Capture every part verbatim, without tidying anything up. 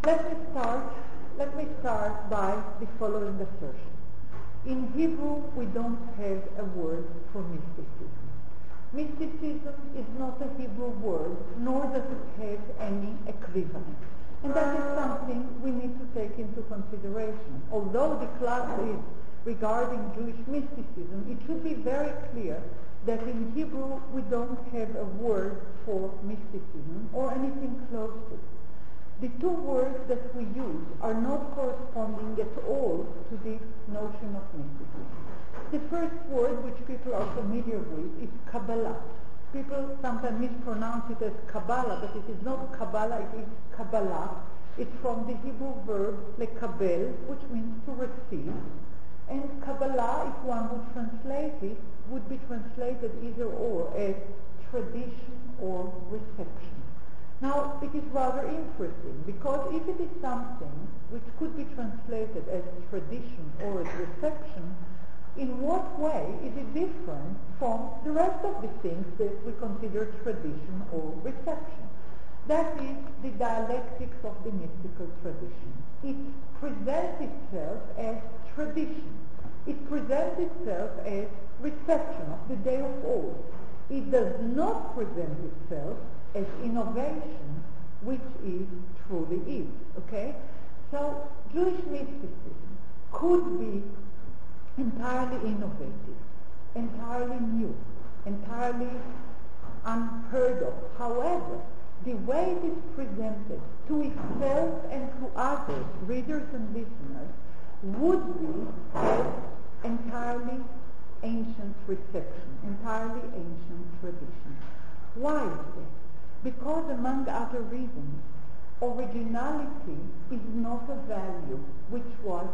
Let me start, let me start by the following assertion. In Hebrew, we don't have a word for mysticism. Mysticism is not a Hebrew word, nor does it have any equivalent. And that is something we need to take into consideration. Although the class is regarding Jewish mysticism, it should be very clear that in Hebrew we don't have a word for mysticism or anything close to it. The two words that we use are not corresponding at all to this notion of mysticism. The first word, which people are familiar with, is Kabbalah. People sometimes mispronounce it as Kabbalah, but it is not Kabbalah, it is Kabbalah. It's from the Hebrew verb lekabel, which means to receive. And Kabbalah, if one would translate it, would be translated either or as tradition or reception. Now, it is rather interesting, because if it is something which could be translated as tradition or as reception, in what way is it different from the rest of the things that we consider tradition or reception? That is the dialectics of the mystical tradition. It presents itself as tradition. It presents itself as reception of the day of old. It does not present itself as innovation, which is truly is. Okay? So Jewish mysticism could be entirely innovative, entirely new, entirely unheard of. However, the way it is presented to itself and to others, readers and listeners, would be as entirely ancient reception, entirely ancient tradition. Why is that? Because, among other reasons, originality is not a value which was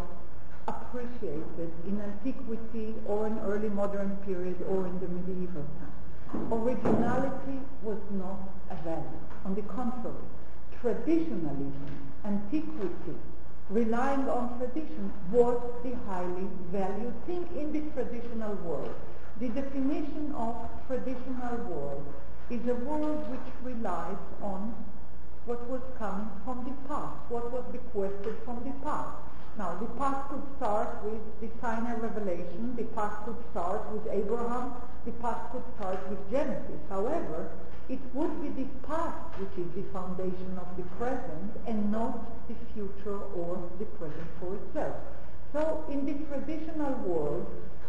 appreciated in antiquity or in early modern period or in the medieval time. Originality was not a value. On the contrary, traditionalism, antiquity, relying on tradition was the highly valued thing in the traditional world. The definition of traditional world is a world which relies on what was coming from the past, what was bequested from the past. Now, the past could start with the Sinai revelation, the past could start with Abraham, the past could start with Genesis. However, it would be the past which is the foundation of the present and not the future or the present for itself. So, in the traditional world,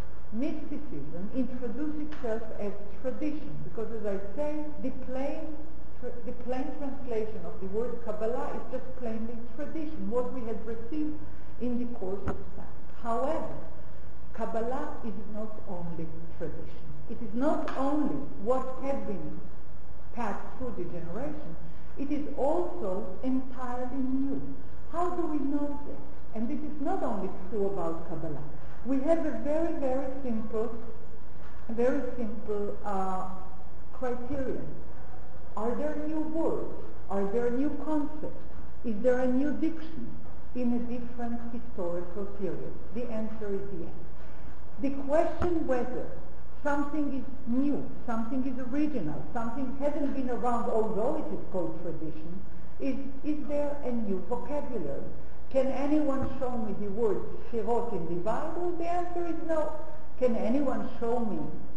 mysticism introduced itself as tradition, because, as I say, the plain, tr- the plain translation of the word Kabbalah is just plainly tradition, what we had received in the course of time. However, Kabbalah is not only tradition. It is not only what had been passed through the generation, it is also entirely new. How do we know that? And this is not only true about Kabbalah. We have a very, very simple, very simple uh, criterion. Are there new words? Are there new concepts? Is there a new diction in a different historical period? The answer is yes. The question whether something is new, something is original, something hasn't been around, although it is called tradition, is, is there a new vocabulary? Can anyone show me the word sefirot in the Bible? The answer is no. Can anyone show me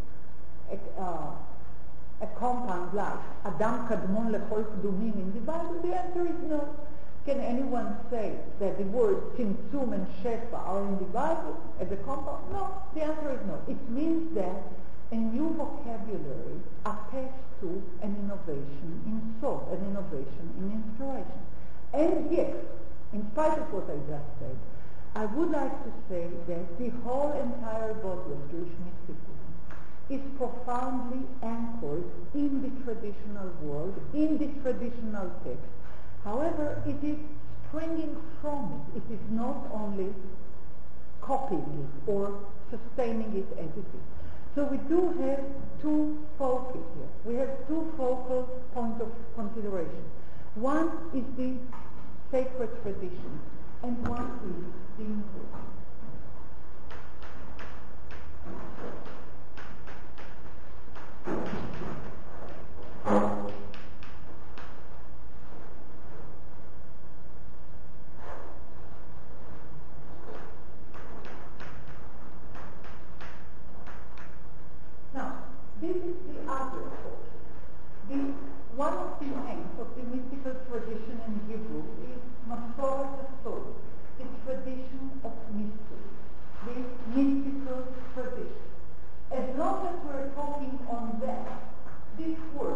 a, uh, a compound like Adam Kadmon Lechol Kdumim in the Bible? The answer is no. Can anyone say that the words Tzimtzum and Shefa are in the Bible as a compound? No. The answer is no. It means that a new vocabulary attached to an innovation in thought, an innovation in inspiration. And yet, in spite of what I just said, I would like to say that the whole entire body of Jewish mysticism is profoundly anchored in the traditional world, in the traditional text. However, it is springing from it. It is not only copying it or sustaining it as it is. So we do have two foci here. We have two focal points of consideration. One is the sacred tradition, and one is the innovation.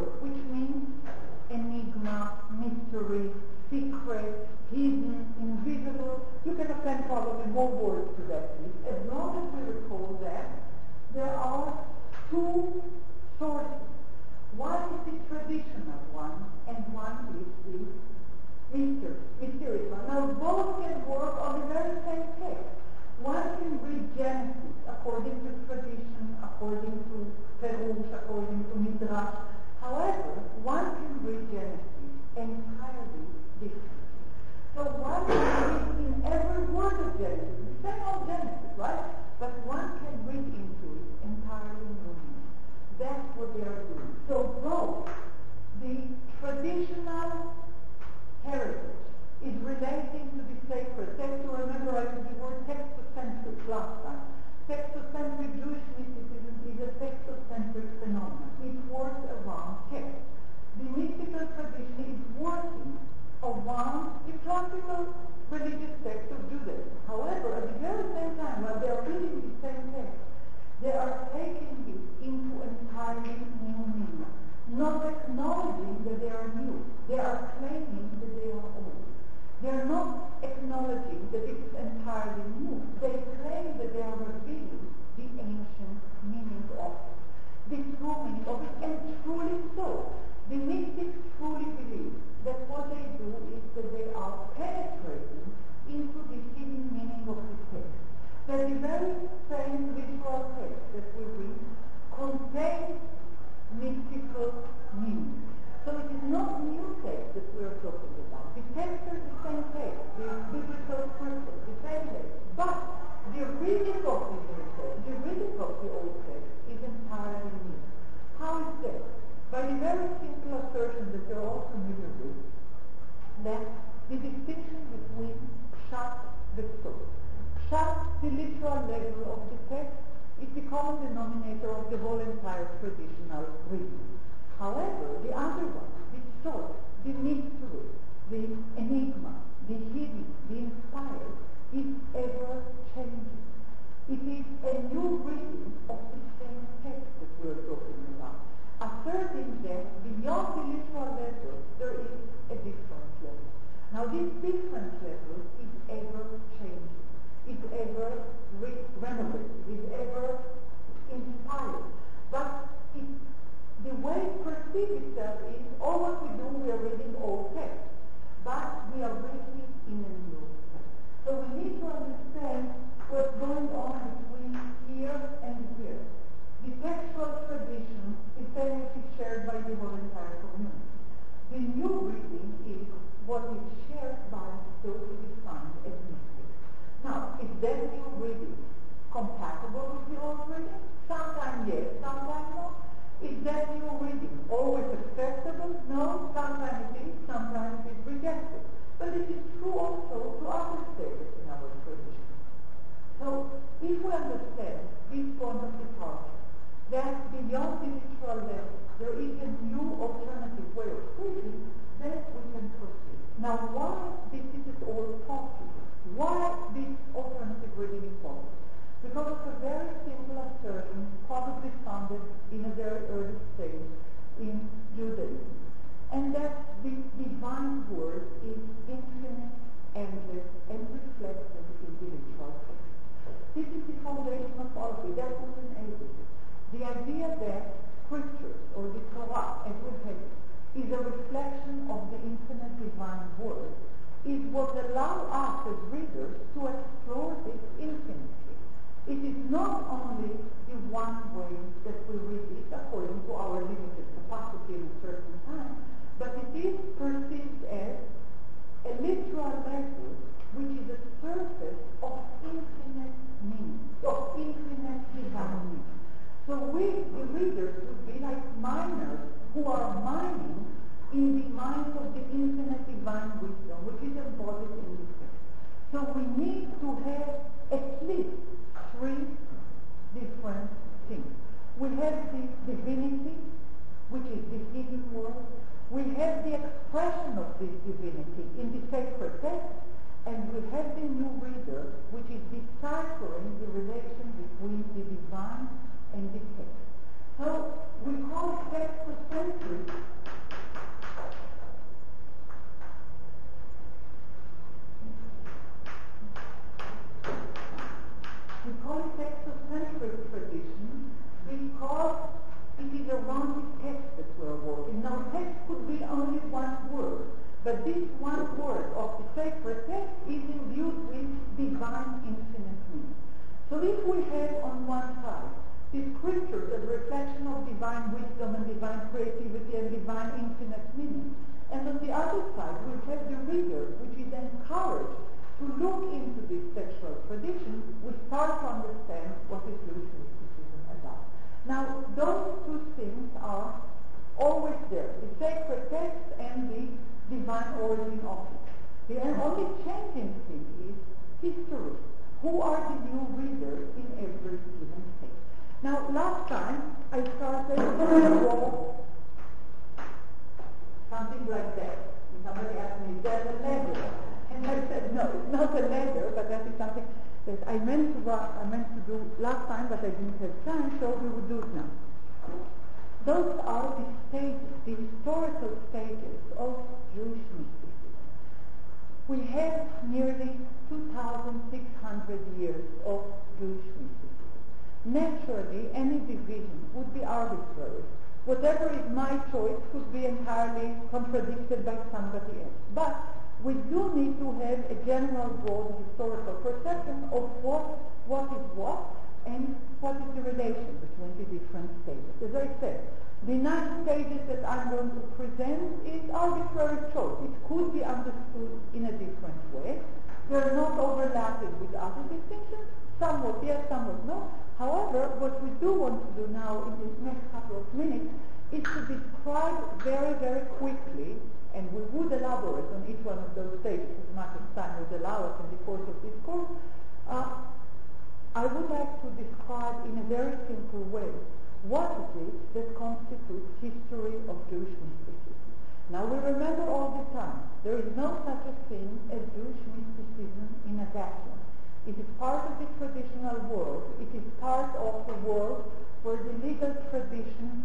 which means enigma, mystery, secret, hidden, invisible. You can append probably more words to that list. As long as we recall that there are two sources. One is the traditional one, and one is the mystery, mysterious one. Now both can work on the very same text. One can read Genesis according to tradition, according to Perush, according to Midrash. However, one can read Genesis entirely differently. So one can read in every word of Genesis, the same old Genesis, right? But one can read into it entirely new meaning. That's what they are doing. So both the traditional heritage is relating to the sacred text. You remember I used the word textocentric last time. Textocentric Jewish mysticism is a textocentric phenomenon. It works around text. The mystical tradition is working around the classical religious text of Judaism. However, at the very same time, while they are reading the same text, they are taking it into entirely new meaning, not acknowledging that they are new. They are claiming that they are old. They are not acknowledging that it is entirely new. They claim that they are revealing the ancient meaning of it, the true meaning of it, and truly so. The mystics truly believe that what they do is that they are penetrating into the hidden meaning of the text. That the very same literal text that we read contains mystical meaning. So it is not new text that we are talking about. The text is the same text, the biblical scripture, the same text. But the reading of the new text, the reading of the old text is entirely new. How is that? By the very simple assertion that you're all familiar with, that the distinction between pshat and sod. Pshat, the literal level of the text, is the common denominator of the whole entire traditional reading. However, the other one, the sod, the mystery, the enigma, the hidden, the inspired, is ever changing. It is a new reading of the same text that we are talking about. Asserting that beyond the literal level, there is a different level. Now this different level is ever changing, is ever re- renovated, is ever inspired. But it, the way it perceives itself is, all what we do, we are reading old text, but we are reading it in a new text. So we need to understand what's going on between here and here. The textual tradition is very much shared by the whole entire community. The new reading is what is shared by those who define as mystics. Now, is that new reading compatible with the old reading? Sometimes yes, sometimes no. Is that new reading always acceptable? No, sometimes it is, sometimes it is rejected. But it is true also to other stages in our tradition. So, if we understand this point of departure, that beyond the literal level there is a new alternative way of reading, then we can proceed. Now, why this is all possible? Why this alternative reading is possible? Because of a very simple assertion, probably founded in a very early stage in Judaism, and that the divine word is infinite, endless, and reflected in the literal text. This is the foundation of all of it. That was enabled it. The idea that scriptures, or the Torah, as we have it, is a reflection of the infinite divine word, is what allows us as readers to explore this infinitely. It is not only the one way that we read it according to our limited capacity in a certain time, but it is perceived as a literal level which is a surface of infinite meaning, of infinite divine meaning. So we, the readers, would be like miners who are mining in the mines of the infinite divine wisdom, which is embodied in this text. So we need to have at least three different things. We have the divinity, which is the hidden word. We have the expression of this divinity in the sacred text, and we have the new reader, which is deciphering the relation between the divine and the text. So we call it textocentric. We call it textocentric tradition because it is around the text that we're working. Now, text could be only one word, but this one word of the sacred text is imbued with divine infinite meaning. So if we have on one side the scriptures as a reflection of divine wisdom and divine creativity and divine infinite meaning, and on the other side we have the reader, which is encouraged to look into this textual tradition, we start to understand what is Jewish mysticism about. Now, those two things are always there, the sacred text and the divine origin of it. The only changing thing is history. Who are the new readers in every given text? Now, last time I started to draw something like that. And somebody asked me, is that a ladder? And I said, no, it's not a ladder, but that is something that I meant to write, I meant to do last time, but I didn't have time, so we will do it now. Those are the stages, the historical stages of Jewish mysticism. We have nearly two thousand six hundred years of Jewish mysticism. Naturally, any division would be arbitrary. Whatever is my choice could be entirely contradicted by somebody else. But we do need to have a general broad historical perception of what, what is what and what is the relation between the different stages. As I said, the nine stages that I'm going to present is arbitrary choice. It could be understood in a different way. They're not overlapping with other distinctions. Somewhat yes, somewhat no. However, what we do want to do now in this next couple of minutes is to describe very, very quickly, and we would elaborate on each one of those stages as much as time would allow us in the course of this course. Uh, I would like to describe in a very simple way what it is that constitutes history of Jewish mysticism. Now we remember all the time, there is no such a thing as Jewish mysticism in a vacuum. It is part of the traditional world. It is part of a world where the legal tradition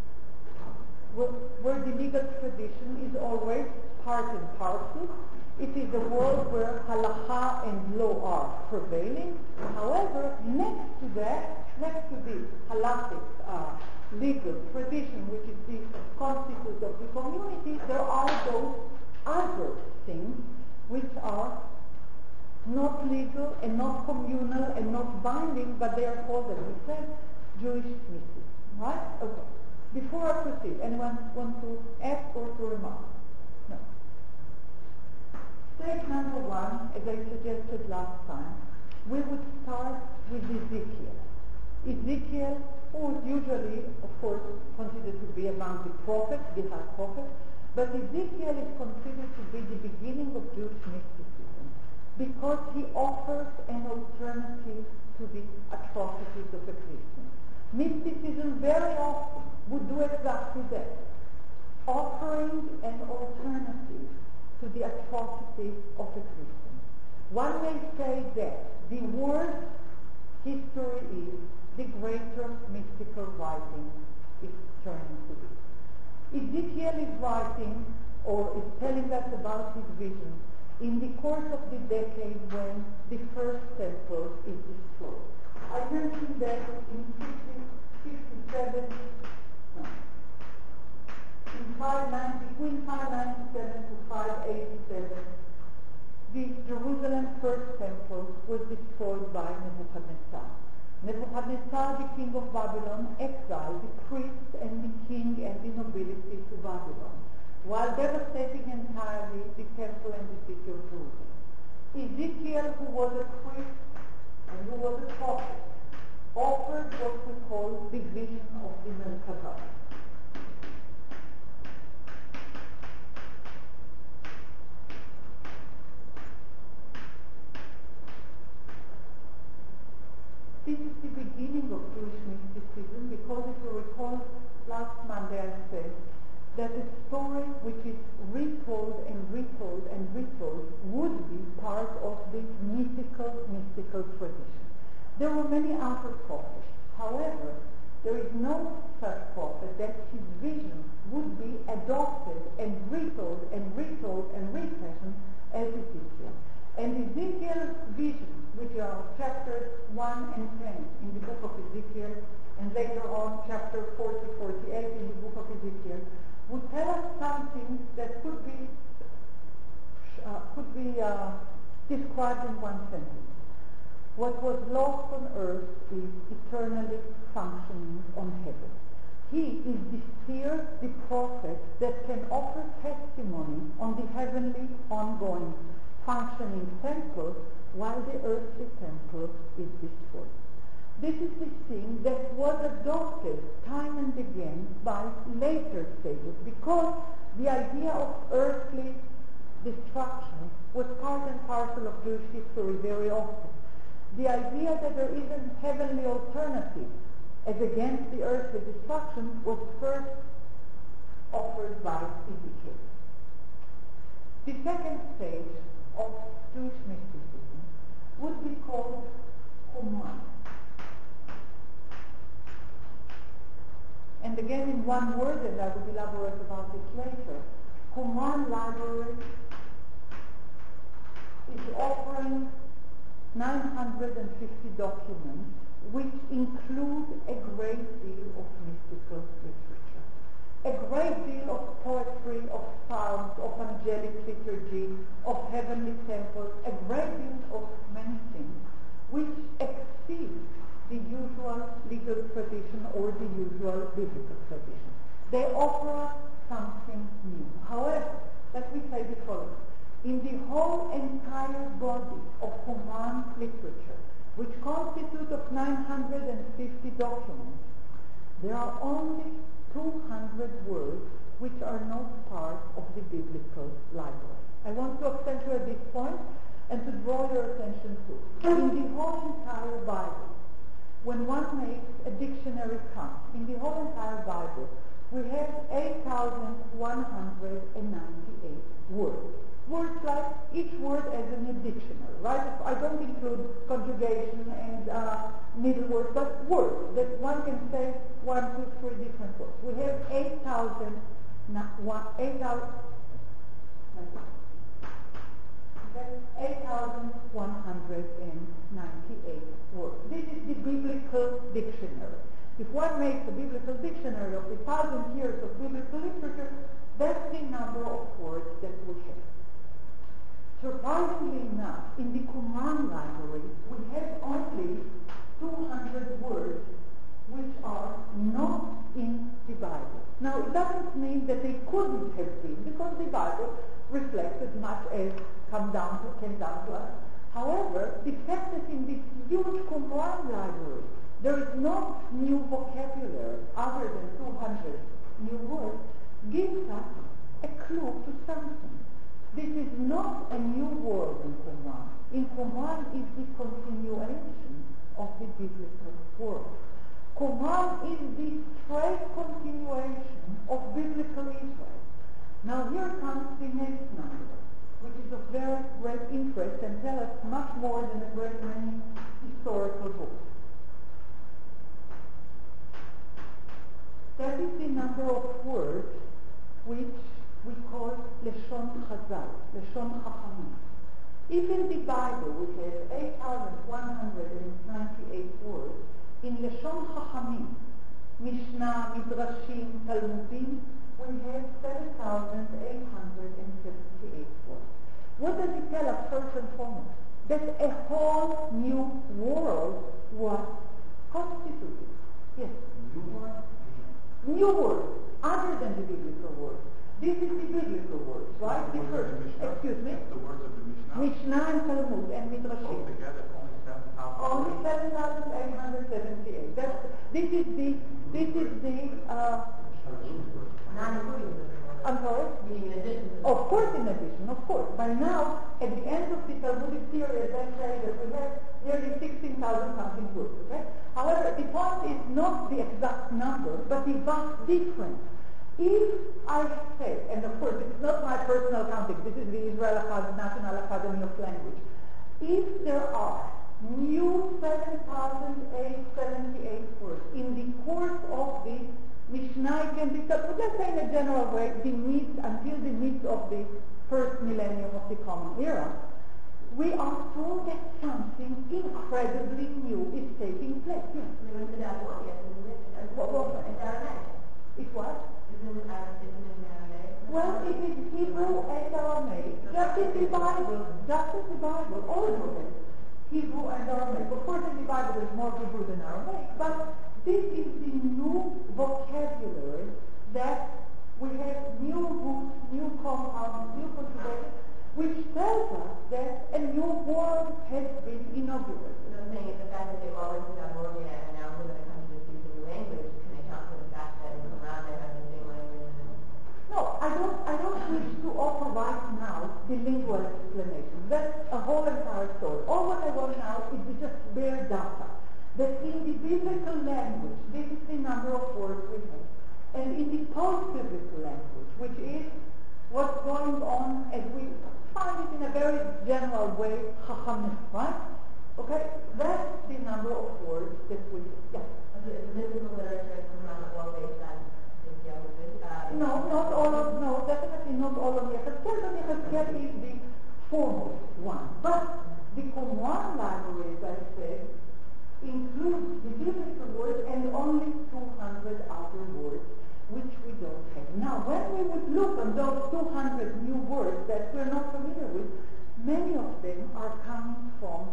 where, where the legal tradition is always part and parcel. It is a world where halacha and law are prevailing. However, next to that, next to this halachic uh, legal tradition, which is the constitute of the community, there are those other things which are not legal and not communal and not binding, but they are called, as we said, Jewish mysticism. Right? Okay. Before I proceed, anyone want to ask or to remark? No. Stage number one, as I suggested last time, we would start with Ezekiel. Ezekiel, who is usually, of course, considered to be among the prophets, the high prophets, but Ezekiel is considered to be the beginning of Jewish mysticism because he offers an alternative to the atrocities of a Christian. Mysticism very often would do exactly that, offering an alternative to the atrocities of a Christian. One may say that the worse history is, the greater mystical writing is turning to be. Ezekiel is writing, or is telling us about his vision, in the course of the decade when the first temple is destroyed. I mentioned that in fifty-seven, no, in five ninety, between five ninety-seven to five eighty-seven, the Jerusalem first temple was destroyed by Nebuchadnezzar. Nebuchadnezzar, the king of Babylon, exiled the priests and the king and the nobility to Babylon, while devastating entirely the temple and the city of Jerusalem. Ezekiel, who was a priest and who was a prophet, offered what we call the vision of the Merkabah. This is the beginning of Jewish mysticism because if you recall, last Monday I said that a story which is retold and retold and retold would be part of the mythical, mystical tradition. There were many other prophets. However, There is no such prophet that his vision would be adopted and retold and retold and refashioned as Ezekiel. And Ezekiel's vision, which are chapters one and ten in the book of Ezekiel, and later on chapter forty, forty-eight in the book of Ezekiel, would tell us something that could be uh, could be uh, described in one sentence. What was lost on earth is eternally functioning on heaven. He is the seer, the prophet that can offer testimony on the heavenly, ongoing, functioning temple while the earthly temple is destroyed. This is the thing that was adopted time and again by later sages, because the idea of earthly destruction was part and parcel of Jewish history very often. The idea that there is a heavenly alternative as against the earthly destruction was first offered by Ezekiel. The second stage of Jewish mysticism would be called Qumran. And again in one word, and I will elaborate about it later, Qumran library is offering nine hundred fifty documents which include a great deal of mystical literature, a great deal of poetry, of psalms, of angelic liturgy, of heavenly temples, a great deal of many things which exceed the usual legal tradition or the usual biblical tradition. They offer us something new. However, let me say the following. In the whole entire body of Qumran literature, which constitutes of nine hundred fifty documents, there are only two hundred words which are not part of the biblical library. I want to accentuate this point and to draw your attention to it. In the whole entire Bible, when one makes a dictionary count, in the whole entire Bible, we have eight thousand one hundred ninety-eight words. Words like each word as in a dictionary, right? I don't include conjugation and uh, middle words, but words that one can say one, two, three different words. We have eight thousand, eight thousand one hundred ninety-eight words. This is the biblical dictionary. If one makes a biblical dictionary of the thousand years of biblical literature, that's the number of words that we have. Surprisingly enough, in the Qumran library, we have only two hundred words which are not in the Bible. Now, it doesn't mean that they couldn't have been, because the Bible reflects as much as come down to, came down to us. However, the fact that in this huge Qumran library, there is no new vocabulary other than two hundred new words, gives us a clue to something. This is not a new world in Qumran. In Qumran is the continuation of the biblical world. Qumran is the straight continuation of biblical Israel. Now here comes the next number, which is of very great interest and tells us much more than a great many historical books. That is the number of words which we call Leshon Chazal, Leshon Chachamim. If in the Bible we have eight thousand one hundred ninety-eight words, in Leshon Chachamim, Mishnah, Midrashim, Talmudim, we have seven thousand eight hundred seventy-eight words. What does it tell us first and foremost? That a whole new world was constituted. Yes? New words? New words, other than the biblical words. This is the biblical words, right? The first, excuse me? The words of the Mishnah? Mishnah and Talmud and Midrashim. Altogether, only seven thousand eight hundred seventy-eight. That's, this is the, this is the, uh, I'm sorry? In addition to Of course, in addition, of course. By now, at the end of the Talmudic period, let's say that we have nearly sixteen thousand something words, okay? However, the point is not the exact number, but the vast difference. If I say, and of course it's not my personal counting, this is the Israel Academy, National Academy of Language, if there are new seven thousand eight hundred seventy-eight words. In the course of the Mishnah can be, but let's say in a general way, the midst, until the midst of the first millennium of the Common Era, we are told that something incredibly new is taking place. Yes. What was it? It was? Well, it is Hebrew and Aramaic, just in the Bible, just in the Bible, all of it. Hebrew and Aramaic. Of course, in the Bible there's more Hebrew than Aramaic, but this is the new vocabulary that we have new roots, new compounds, new conjugations, which tells us that a new world has been inaugurated. So I'm saying it's the fact that they've always done Mormon and now when it comes to speaking the language, can account for the fact that in Quran they have the same language? No, I don't, I don't wish to offer right now the lingual explanation. That's a whole entire story. All what I want now is to just bare data. That in the biblical language, this is the number of words we have. And in the post-biblical language, which is what's going on as we find it in a very general way, chachamim, right? Okay, that's the number of words that we have. Yeah. Okay, so this is the literature from around the world based on uh, No, not all of, no, definitely not all of Yechezkel, but Yechezkel is the foremost one. But the Qumran library, as I said, includes the biblical words and only two hundred other words which we don't have. Now, when we would look on those two hundred new words that we're not familiar with, many of them are coming from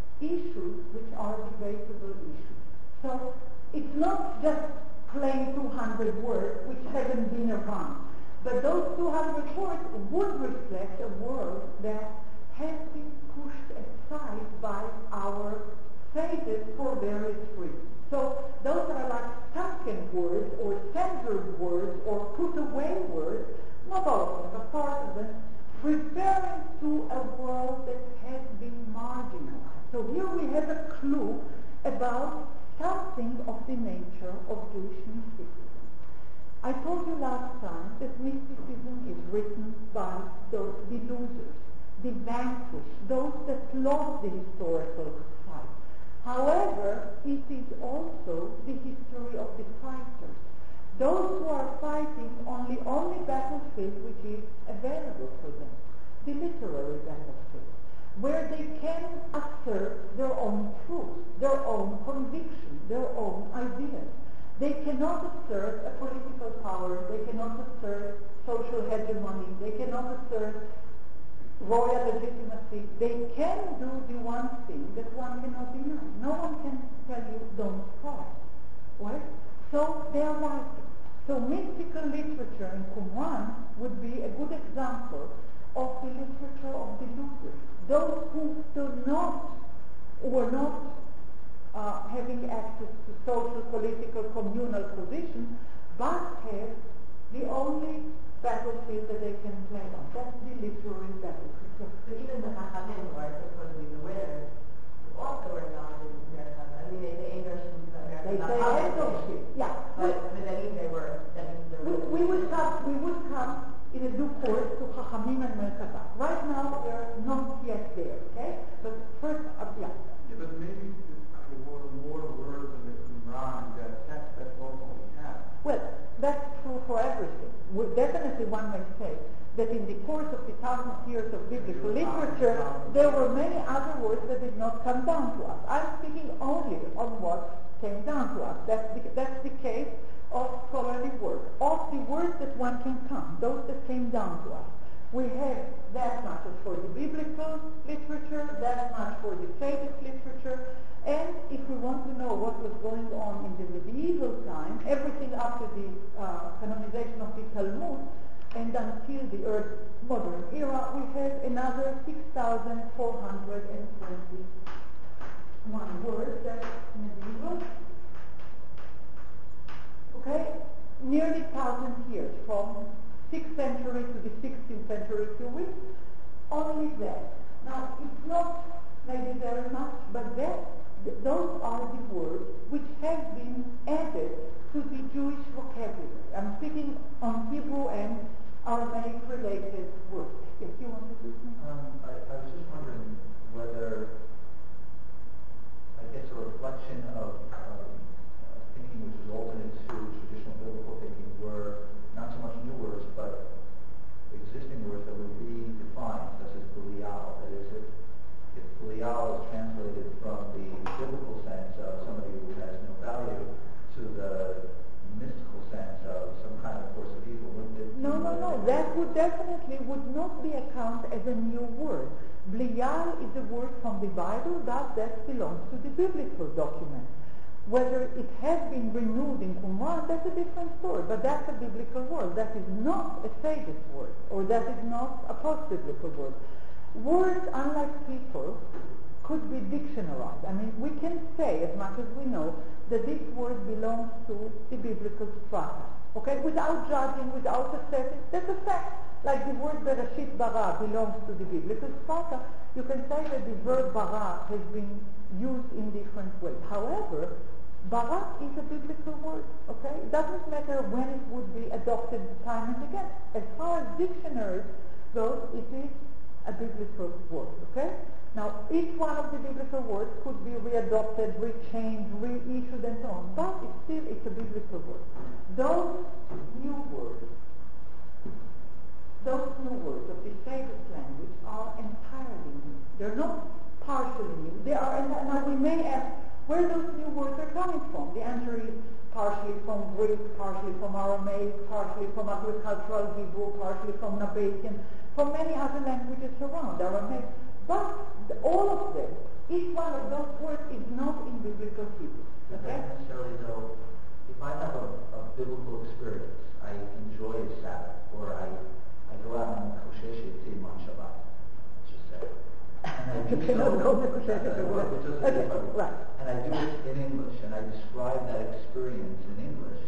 issues which are debatable issues. So it's not just plain two hundred words which haven't been around, but those two hundred words would reflect a world that has been pushed aside by our sages for various reasons. So those are like sunken words or censored words or put away words, not all of them, but part of them, referring to a world that has been marginalized. So here we have a clue about something of the nature of Jewish mysticism. I told you last time that mysticism is written by those, the losers, the vanquished, those that lost the historical fight. However, it is also the history of the fighters. Those who are fighting on the only battlefield which is available for them, the literary battlefield, where they can assert their own truth, their own conviction, their own ideas. They cannot assert a political power, they cannot assert social hegemony, they cannot assert royal legitimacy. They can do the one thing that one cannot deny. No one can tell you, don't try. Right? So they are writing. So mystical literature in Qumran would be a good example of the literature of the losers. Those who do not, who are not uh, having access to social, political, communal positions, but have the only battlefield that they can play on. That's the literary battlefield. So even the Chachamim, who are supposed to be the winners, also are not in America. I mean, they say Endoshim, America. They say Endoshim, yeah. But, but that means they were, that means they were. We, we would come, we would come in a due course to Chachamim and Merkabah. Right now, we're not yet there, okay? But first, uh, yeah. Yeah, but maybe there were more words in the Qumran that text, that's all we have. Well, that's true for everything. We, definitely one may say that in the course of the thousand years of biblical literature, there were many other words that did not come down to us. I'm speaking only on what came down to us. That's the, that's the case of scholarly work. Of the words that one can count, those that came down to us. We have that much for the biblical literature, that much for the Sadic literature, and if we want to know what was going on in the medieval time, everything after the uh, canonization of the Talmud, and until the early modern era, we have another six thousand four hundred twenty-one words, that's medieval. Okay? Nearly one thousand years, from sixth century to the sixteenth century, if you wish. Only that. Now, it's not maybe very much, but that, th those are the words which have been added to the Jewish vocabulary. I'm speaking on Hebrew and Aramaic-related words. Yes, you want to do something? Um, I, I was just wondering whether that would definitely would not be accounted as a new word. Bliyal is a word from the Bible, thus that belongs to the biblical document. Whether it has been renewed in Qumran, that's a different story, but that's a biblical word. That is not a Sage's word, or that is not a post-biblical word. Words, unlike people, could be dictionarized. I mean, we can say, as much as we know, that this word belongs to the biblical strata, okay? Without judging, without assessing, that's a fact. Like the word Bereshit bara belongs to the biblical strata, you can say that the verb bara has been used in different ways. However, bara is a biblical word, okay? It doesn't matter when it would be adopted time and again. As far as dictionaries goes, it is a biblical word, okay? Now, each one of the biblical words could be readopted, rechanged, reissued, and so on, but it's still, it's a biblical word. Those new words, those new words of the Sage's language are entirely new. They're not partially new. They are, and now we may ask where those new words are coming from. The answer is partially from Greek, partially from Aramaic, partially from agricultural Hebrew, partially from Nabatean, from many other languages around Aramaic. But the, all of them, each one of those words is not in biblical Hebrew. Okay? Not necessarily though, if I have a, a biblical experience, I enjoy a Sabbath, or I, I go out on Kosher Shetim on Shabbat, let's just say. And I do You cannot go to Kosher so, Shetim. okay, Right. and I do it in English, and I describe that experience in English,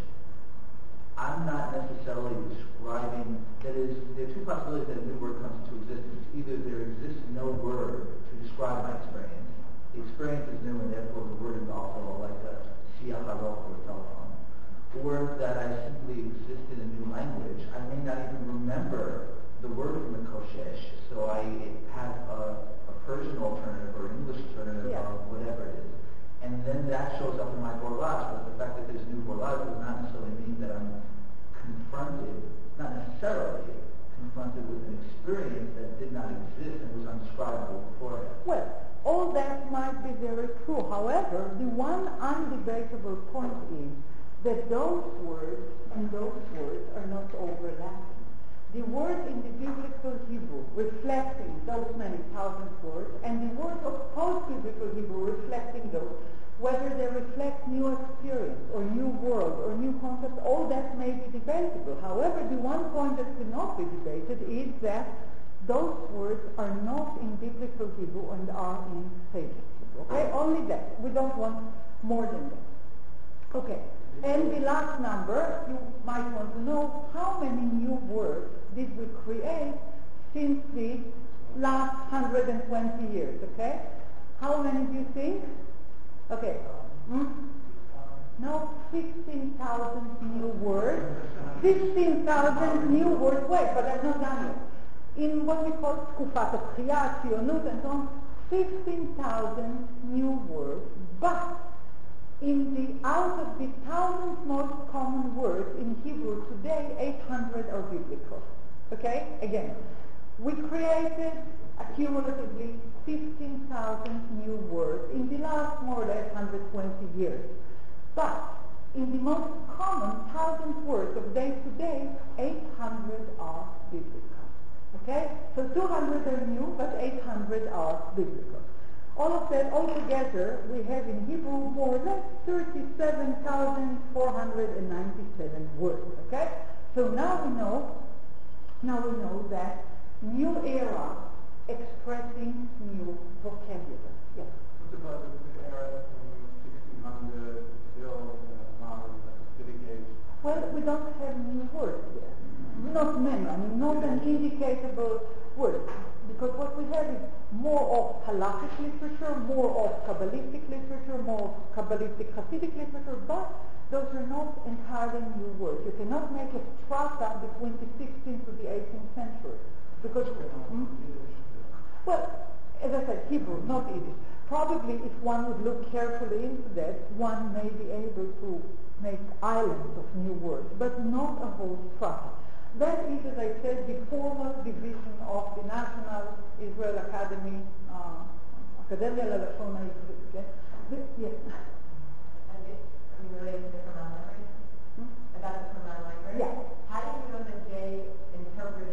I'm not necessarily describing, that is, there are two possibilities that a new word comes into existence. Either there exists no word to describe my experience, the experience is new and therefore the word is also like a shiach haroch or a telephone, or that I simply exist in a new language. I may not even remember the word from the Koshesh, so I it has a, a Persian alternative or English alternative Yeah. or whatever it is. And then that shows up in my Borlash, but the fact that there's new Borlash does not necessarily mean that I'm confronted, not necessarily confronted with an experience that did not exist and was undescribable beforehand. Well, all that might be very true. However, the one undebatable point is that those words and those words are not overlapping. The word in the biblical Hebrew reflecting those many thousand words, and the word of post-biblical Hebrew reflecting those, whether they reflect new experience or new world or new concept, all that may be debatable. However, the one point that cannot be debated is that those words are not in biblical Hebrew and are in Sage Hebrew. Okay, only that. We don't want more than that. Okay, and the last number, you might want to know how many new words did we create since the last one hundred twenty years, okay? How many do you think? Okay. Hmm? No, fifteen thousand new words. fifteen thousand new words. Wait, but I'm not done yet. In what we call Tkufat HaTchiyah, Tzionut, and so on, fifteen thousand new words, but in the out of the thousand most common words in Hebrew today, eight hundred are biblical. Okay? Again, we created accumulatively fifteen thousand new words in the last more or less one hundred twenty years. But in the most common thousand words of day to day, eight hundred are biblical. Okay? So two hundred are new, but eight hundred are biblical. All of that altogether, we have in Hebrew more or less thirty-seven thousand four hundred ninety-seven words. Okay? So now we know, now we know that new era expressing new vocabulary. Yes? What about the era from sixteen hundred till uh, modern Pacific age? Well, we don't have new words there. Not many. I mean, not an indicatable word. Because what we have is more of halachic literature, more of Kabbalistic literature, more of Kabbalistic Hasidic literature, but those are not entirely new words. You cannot make a strata between the sixteenth to the eighteenth century. Because, hmm? Well, as I said, Hebrew, not Yiddish. Probably if one would look carefully into that, one may be able to make islands of new words, but not a whole strata. That is, as I said, the formal division of the National Israel Academy, uh, Academia ללשון העברית. Okay? The, yes. And it, are you related to the Qumran library? Hmm? About the Qumran library? Yeah. How do you know that they interpret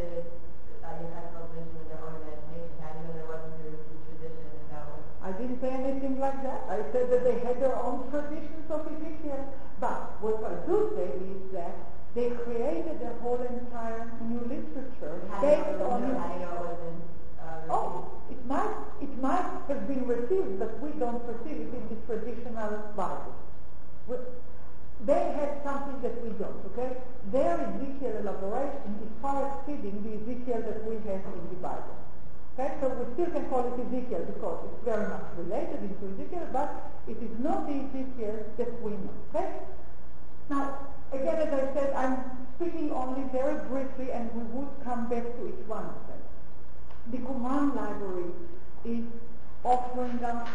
I said that they had their own traditions of Ezekiel. But what I do say is that they created a whole entire new literature How do you based know it on wasn't- how do you know it wasn't, uh, Oh, it might, it might have been received, but we don't receive it in the traditional Bible. We, they had something that we don't, okay? Their Ezekiel elaboration is far exceeding the Ezekiel that we have in the Bible. Okay, so we still can call it Ezekiel because it's very much related into Ezekiel, but it is not the Ezekiel that we know, okay? Now, again, as I said, I'm speaking only very briefly and we would come back to each one of them. The Qumran library is offering us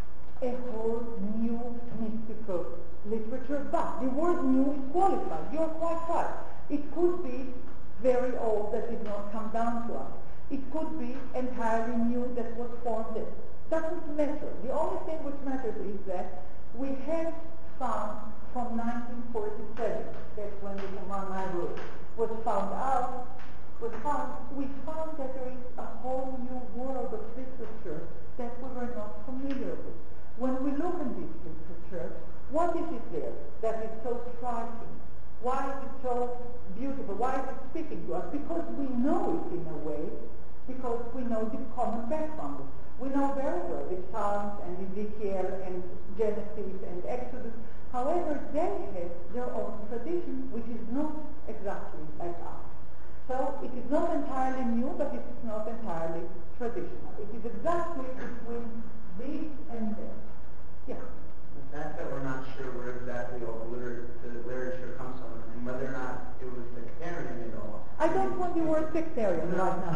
a whole new mystical literature, but the word new is qualified. You're quite right. It could be very old that did not come down to us. It could be entirely new that was formed then. Doesn't matter. The only thing which matters is that we have found from nineteen forty-seven, that's when the Qumran library was found out, was found, we found that there is a whole new world of literature that we were not familiar with. When we look at this literature, what is it there that is so striking? Why is it so beautiful? Why is it speaking to us? Because we know it in a way, because we know the common background. We know very well the Psalms and Ezekiel and Genesis and Exodus. However, they have their own tradition, which is not exactly like ours. So it is not entirely new, but it is not entirely traditional. It is exactly between these and that. Yeah. The fact that we're not sure where exactly all the liter- the literature comes from and whether or not it was sectarian at all. I don't want the word sectarian right now.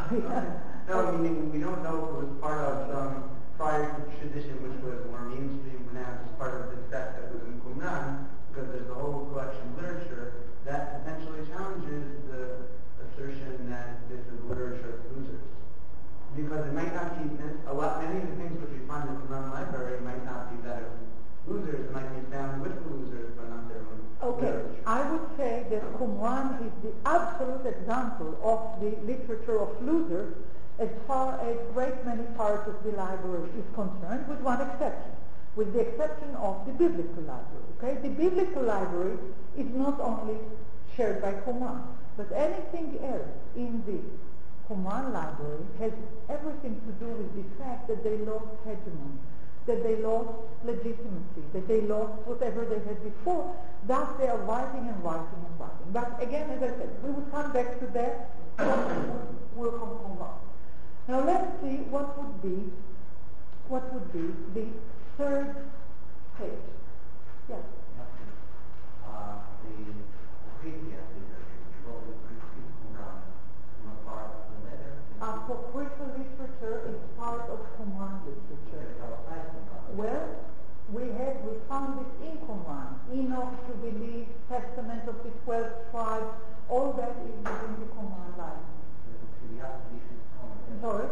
No, meaning we don't know if it was part of some prior tradition which was more mainstream pronounced as part of the sect that was in Qumran, because there's a whole collection of literature that potentially challenges the assertion that this is literature of losers. Because it might not be, a lot, many of the things which we find in the Qumran library might not be that of losers, it might be found with the losers, but not their own Okay, literature. I would say that Qumran is the absolute example of the literature of losers as far as great many parts of the library is concerned, with one exception, with the exception of the biblical library. Okay, the biblical library is not only shared by Qumran, but anything else in the Qumran library has everything to do with the fact that they lost hegemony, that they lost legitimacy, that they lost whatever they had before. Thus they are writing and writing and writing. But again, as I said, we will come back to that. We'll come Qumran. Now let's see what would be what would be the third stage. Yes. Uh, the Apocrypha literature, what was Greek Qumran, not part of the letter? Apocryphal literature is part of Qumran literature. Well, we have we found it in Qumran. Enoch, Jubilees, Testament of the Twelve Tribes, all that is within the Qumran library. Sorry?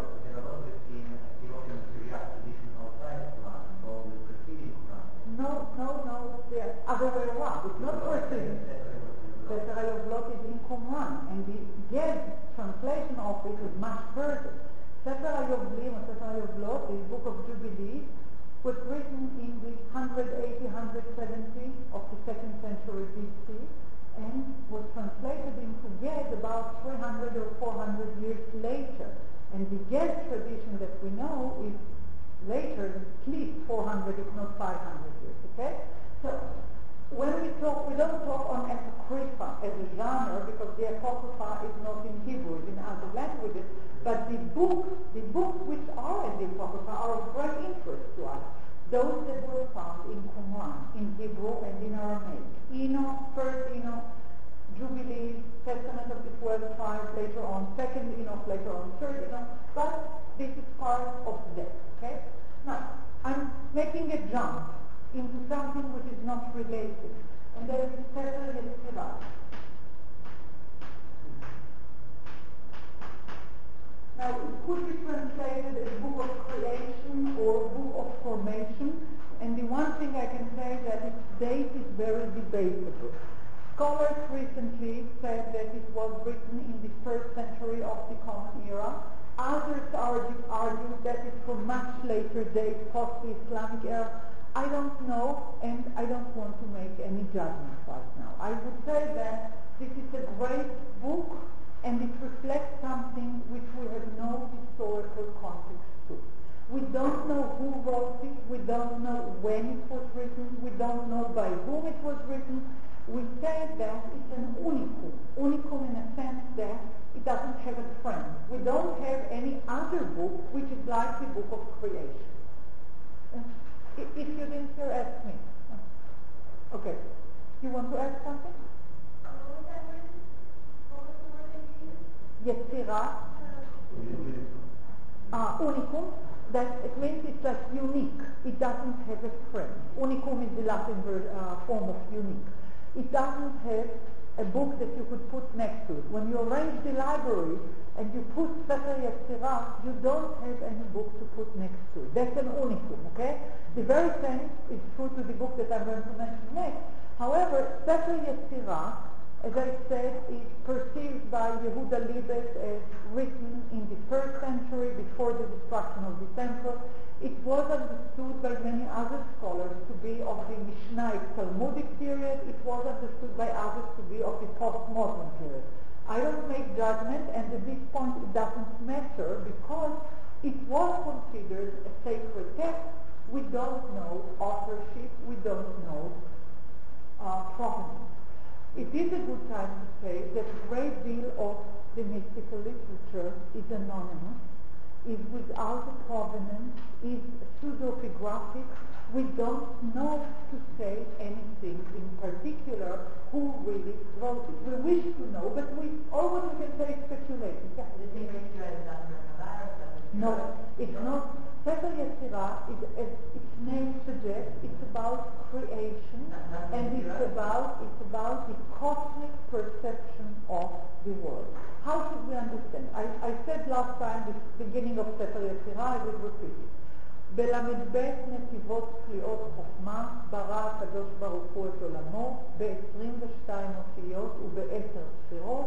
No, no, no, the other way around. It's not preceding. Sefer HaYovlot is in Qumran, and the Ged translation of it is much further. Sefer HaYovlim, or Sefer HaYovlot, the book of Jubilees, was written in the one eighty, one seventy of the second century B C, and was translated into Ged about three hundred or four hundred years later. And the Ged tradition that we know is later, at least four hundred, if not five hundred years, okay? So, when we talk, we don't talk on Apocrypha as a genre, because the Apocrypha is not in Hebrew, it's in other languages, but the books, the books which are in the Apocrypha are of great interest to us. Those that were found in Qumran, in Hebrew and in Aramaic. Enoch, first Enoch, Jubilees, Testament of the Twelve Tribes later on, second Enoch later on, third Enoch, but this is part of that, okay? Now, I'm making a jump into something which is not related, and that is Sefer Yetzirah. Now, it could be translated as book of creation or book of formation, and the one thing I can say is that its date is very debatable. Scholars recently said that it was written in the first century of the Common Era. Others argue, argue that it's from much later date, post-Islamic era. I don't know, and I don't want to make any judgment right now. I would say that this is a great book, and it reflects something which we have no historical context to. We don't know who wrote it, we don't know when it was written, we don't know by whom it was written. We say that it's an unicum, unicum in a sense that it doesn't have a friend. We don't have any other book which is like the book of creation. Uh, if you didn't hear, ask me. Uh, okay. You want to ask something? Uh, what was that word? What was the word that you used? Yetzirah. Uh, unicum. That it means it's like unique. It doesn't have a friend. Unicum is the Latin ver- uh, form of unique. It doesn't have a book that you could put next to it. When you arrange the library and you put Sefer Yetzirah, you don't have any book to put next to it. That's an unicum, okay? The very same is true to the book that I'm going to mention next. However, Sefer Yetzirah, as I said, is perceived by Yehuda Libes as written in the first century before the destruction of the temple. It was understood by many other scholars to be of the Mishnaic Talmudic period. It was understood by others to be of the postmodern period. I don't make judgment, and at this point it doesn't matter because it was considered a sacred text. We don't know authorship, we don't know uh, provenance. It is a good time to say that a great deal of the mystical literature is anonymous, is without a provenance, is pseudepigraphic. We don't know to say anything in particular who really wrote it. We wish to know, but we all what we can say is speculating. Is it being raised as a document? No, it's not. Sefer Yetzirah, is, as its name suggests, it's about creation, and it's about it's about the cosmic perception of the world. How should we understand? I, I said last time, the beginning of Sefer Yetzirah, I will repeat it. בל"ב נתיבות קליעות חוכמה ברא הקדוש ברוך הוא את עולמו ב-עשרים ושתיים אותיות ובעשר ספירות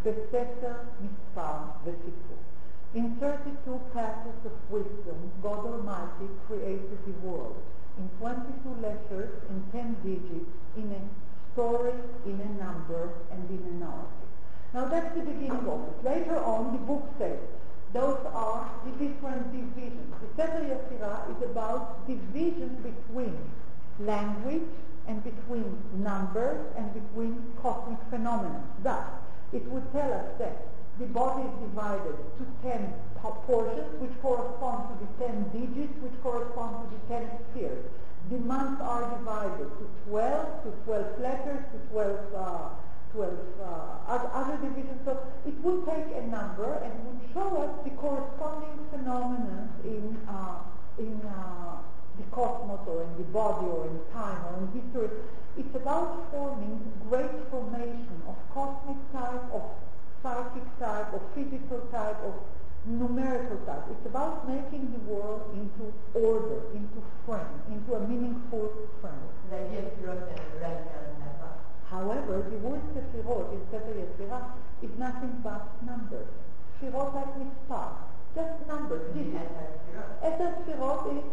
בספר מספר וסיפור. In thirty-two paths of wisdom, God Almighty created the world. In twenty-two letters, in ten digits, in a story, in a number, and in a narrative. Now that's the beginning of it. Later on, the book says, those are the different divisions. The Sefer Yetzirah is about division between language and between numbers and between cosmic phenomena. Thus, it would tell us that the body is divided to ten portions, which correspond to the ten digits, which correspond to the ten spheres. The months are divided to twelve, to twelve letters, to twelve, uh, twelve uh, other divisions. So it would take a number and would show us the corresponding phenomena in uh, in uh, the cosmos, or in the body, or in time, or in history. It's about forming great formation of cosmic type, of psychic type, of physical type, of numerical type. It's about making the world into order, into frame, into a meaningful framework. The idea of Sefirot and the red down in that box. However, the word Sefirot in Sefer Yetzirah is nothing but numbers. Sefirot like mispar, just numbers. This is Eser Sefirot is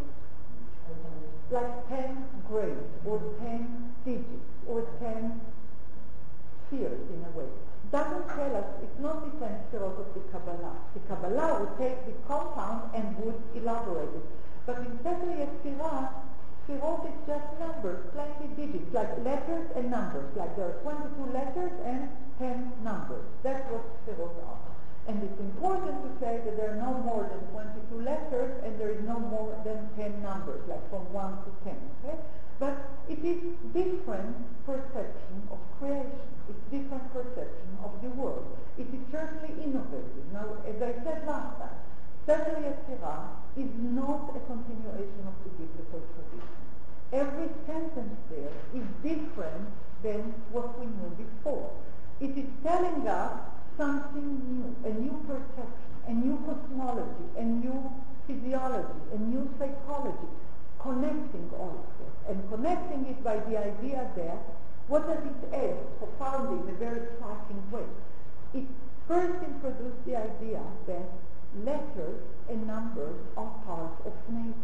like ten grades, or ten digits, or ten spheres in a way. Doesn't tell us, it's not the ten spheres of the Kabbalah. The Kabbalah would take the compound and would elaborate it. But in Sefer Yetzirah, Sefirot is just numbers, plainly digits, like letters and numbers. Like there are twenty-two letters and ten numbers. That's what Sefirot are. And it's important to say that there are no more than twenty-two letters and there is no more than ten numbers, like from one to ten. Okay? But it is different perception of creation. It's different perception of the world. It is certainly innovative. Now, as I said last time, Sefer Yetzirah is not a continuation of the biblical tradition. Every sentence there is different than what we knew before. It is telling us something new, a new perception, a new cosmology, a new physiology, a new psychology, connecting all of this, and connecting it by the idea that what does it add profoundly in a very striking way? It first introduced the idea that letters and numbers are part of nature.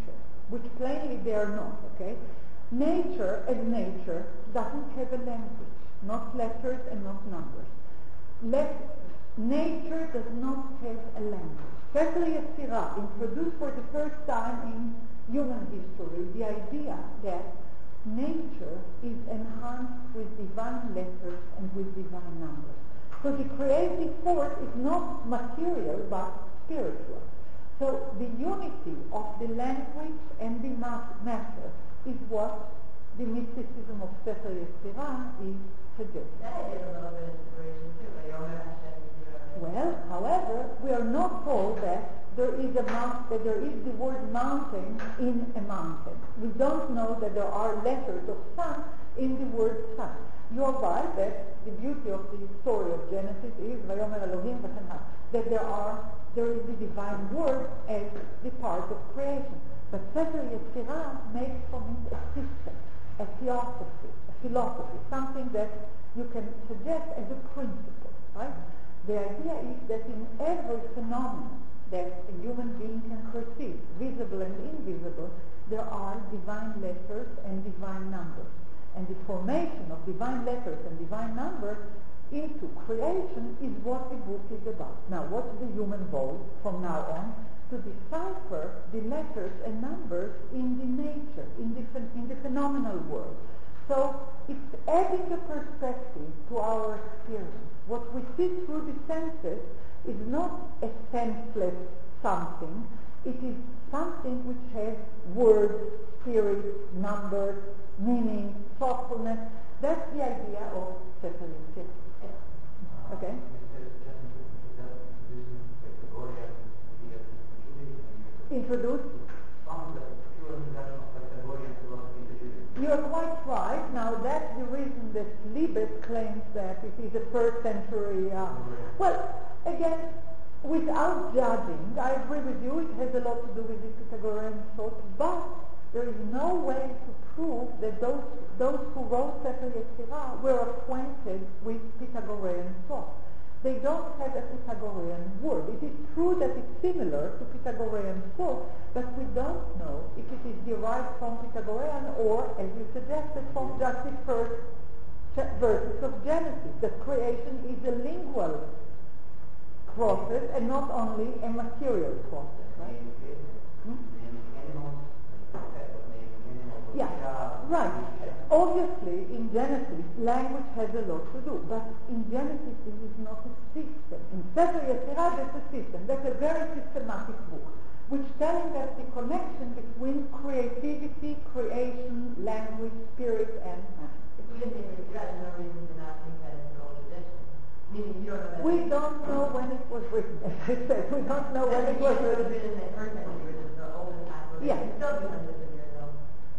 which plainly they are not, okay? Nature, as nature, doesn't have a language, not letters and not numbers. Let, nature does not have a language. Sefer Yetzirah introduced for the first time in human history the idea that nature is enhanced with divine letters and with divine numbers. So the creative force is not material but spiritual. So the unity of the language and the matter is what the mysticism of Sefer Yetzirah is suggesting. That idea is a little bit of inspiration too. Like, oh, Hashem, you know. Well, however, we are not told that there is a mount, that there is the word mountain in a mountain. We don't know that there are letters of sun in the word sun. You are right that the beauty of the story of Genesis is Vayomer Elohim v'chen ha, that there are there is the divine word as the part of creation. But Sefer Yetzirah makes from it a system, a theosophy, a philosophy, something that you can suggest as a principle, right? The idea is that in every phenomenon that a human being can perceive, visible and invisible, there are divine letters and divine numbers. And the formation of divine letters and divine numbers into creation is what the book is about. Now, what's the human role from now on? To decipher the letters and numbers in the nature, in the, in the phenomenal world. So it's adding a perspective to our experience. What we see through the senses is not a senseless something. It is something which has words, spirit, numbers, meaning, thoughtfulness. That's the idea of Sefer Yetzirah. Okay? Introduced? You are quite right. Now that's the reason that Libet claims that it is a first century. Uh, well, again, without judging, I agree with you. It has a lot to do with the Pythagorean thought, but there is no way to prove that those those who wrote Sefer Yetzirah were acquainted with Pythagorean thought. They don't have a Pythagorean word. It is true that it's similar to Pythagorean thought, but we don't know if it is derived from Pythagorean or, as you suggested, from just the first verses of Genesis. That creation is a lingual process and not only a material process. Right? Hmm? Yeah, right. Obviously, in Genesis, language has a lot to do, but in Genesis, this is not a system. In Sefer Yetzirah, that's a system. That's a very systematic book, which telling us the connection between creativity, creation, language, spirit, and man. If we didn't think it, there's no reason to not think that it's an old edition. Meaning you don't know that. We don't know when it was written, as I said. We don't know when it was written. It would have been in the first century, which is the oldest time. Yeah. It's still be hundreds of years old.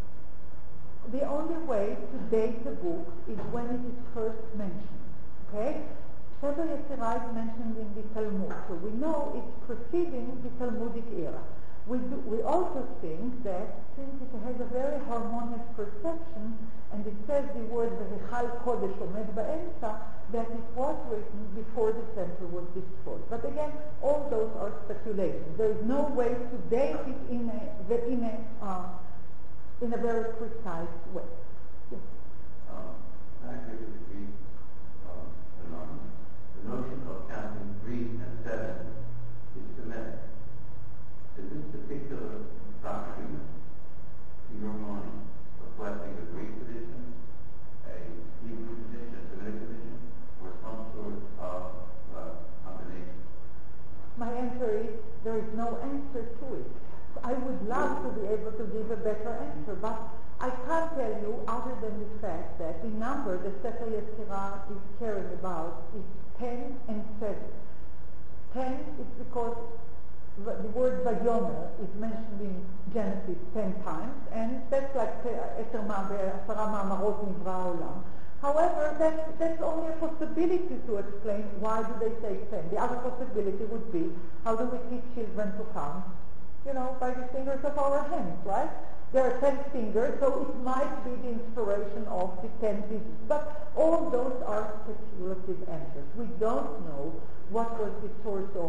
The only way to date the book is when it is first mentioned. Okay? Sefer Yetzirah is mentioned in the Talmud, so we know it's preceding the Talmudic era. We, do, we also think that since it has a very harmonious perception, and it says the word V'hichal Kodesh Omed Ba'emtza, that it was written before the temple was destroyed. But again, all those are speculations. There is no way to date it in a, in a uh, in a very precise way. Yes. Um, I agree with the Greek um, phenomenon. The notion of counting three and seven is Semitic. Is this particular doctrine, in your mind, reflecting a Greek tradition, a Hebrew tradition, a Semitic tradition, or some sort of uh, combination? My answer is there is no answer to it. I would love to be able to give a better answer, but I can't tell you other than the fact that the number that Sefer Yetzirah is caring about is ten and seven. ten is because the word Vayomer is mentioned in Genesis ten times, and that's like עשר עשרה מאמרות נברא העולם. However, that's, that's only a possibility to explain why do they say ten. The other possibility would be, how do we teach children to count? You know, by the fingers of our hands, right? There are ten fingers, so it might be the inspiration of the ten digits. But all those are speculative answers. We don't know what was the source of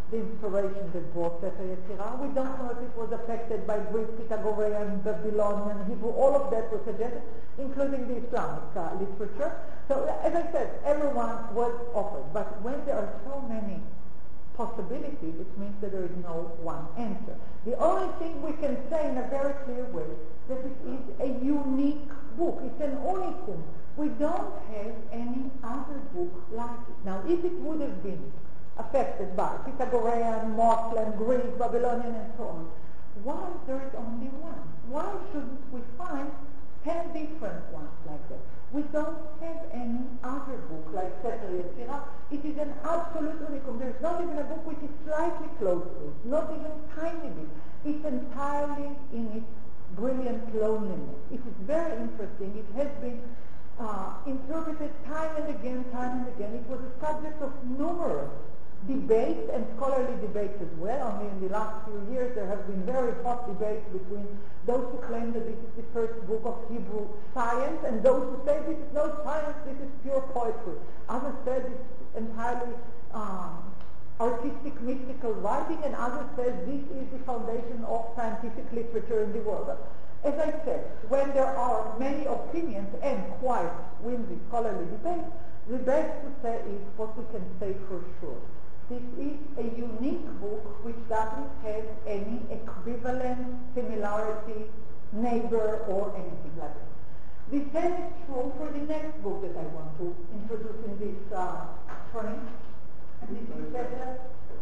the inspiration that brought Sefer Yetzirah. We don't know if it was affected by Greek, Pythagorean, Babylonian, Hebrew. All of that was suggested, including the Islamic uh, literature. So, as I said, everyone was offered. But when there are so many possibilities, it means that there is no one answer. The only thing we can say in a very clear way that it is a unique book. It's an unicum. We don't have any other book like it. Now, if it would have been affected by Pythagorean, Muslim, Greek, Babylonian, and so on, why there is only one? Why shouldn't we find ten different ones like that? We don't have any other book like Sefer Yetzirah. It is an absolute unicum. There is not even a book which is slightly close to it, not even tiny bit. It's entirely in its brilliant loneliness. It is very interesting. It has been uh, interpreted time and again, time and again. It was a subject of numerous debates and scholarly debates as well. Only in the last few years there have been very hot debates between those who claim that this is the first book of Hebrew science and those who say this is no science, this is pure poetry. Others say this is entirely um, artistic, mystical writing, and others say this is the foundation of scientific literature in the world. As I said, when there are many opinions and quite windy scholarly debates, the best to say is what we can say for sure. This is a unique book which doesn't have any equivalent, similarity, neighbor, or anything like that. The same is true for the next book that I want to introduce in this uh, training. And this is Sefer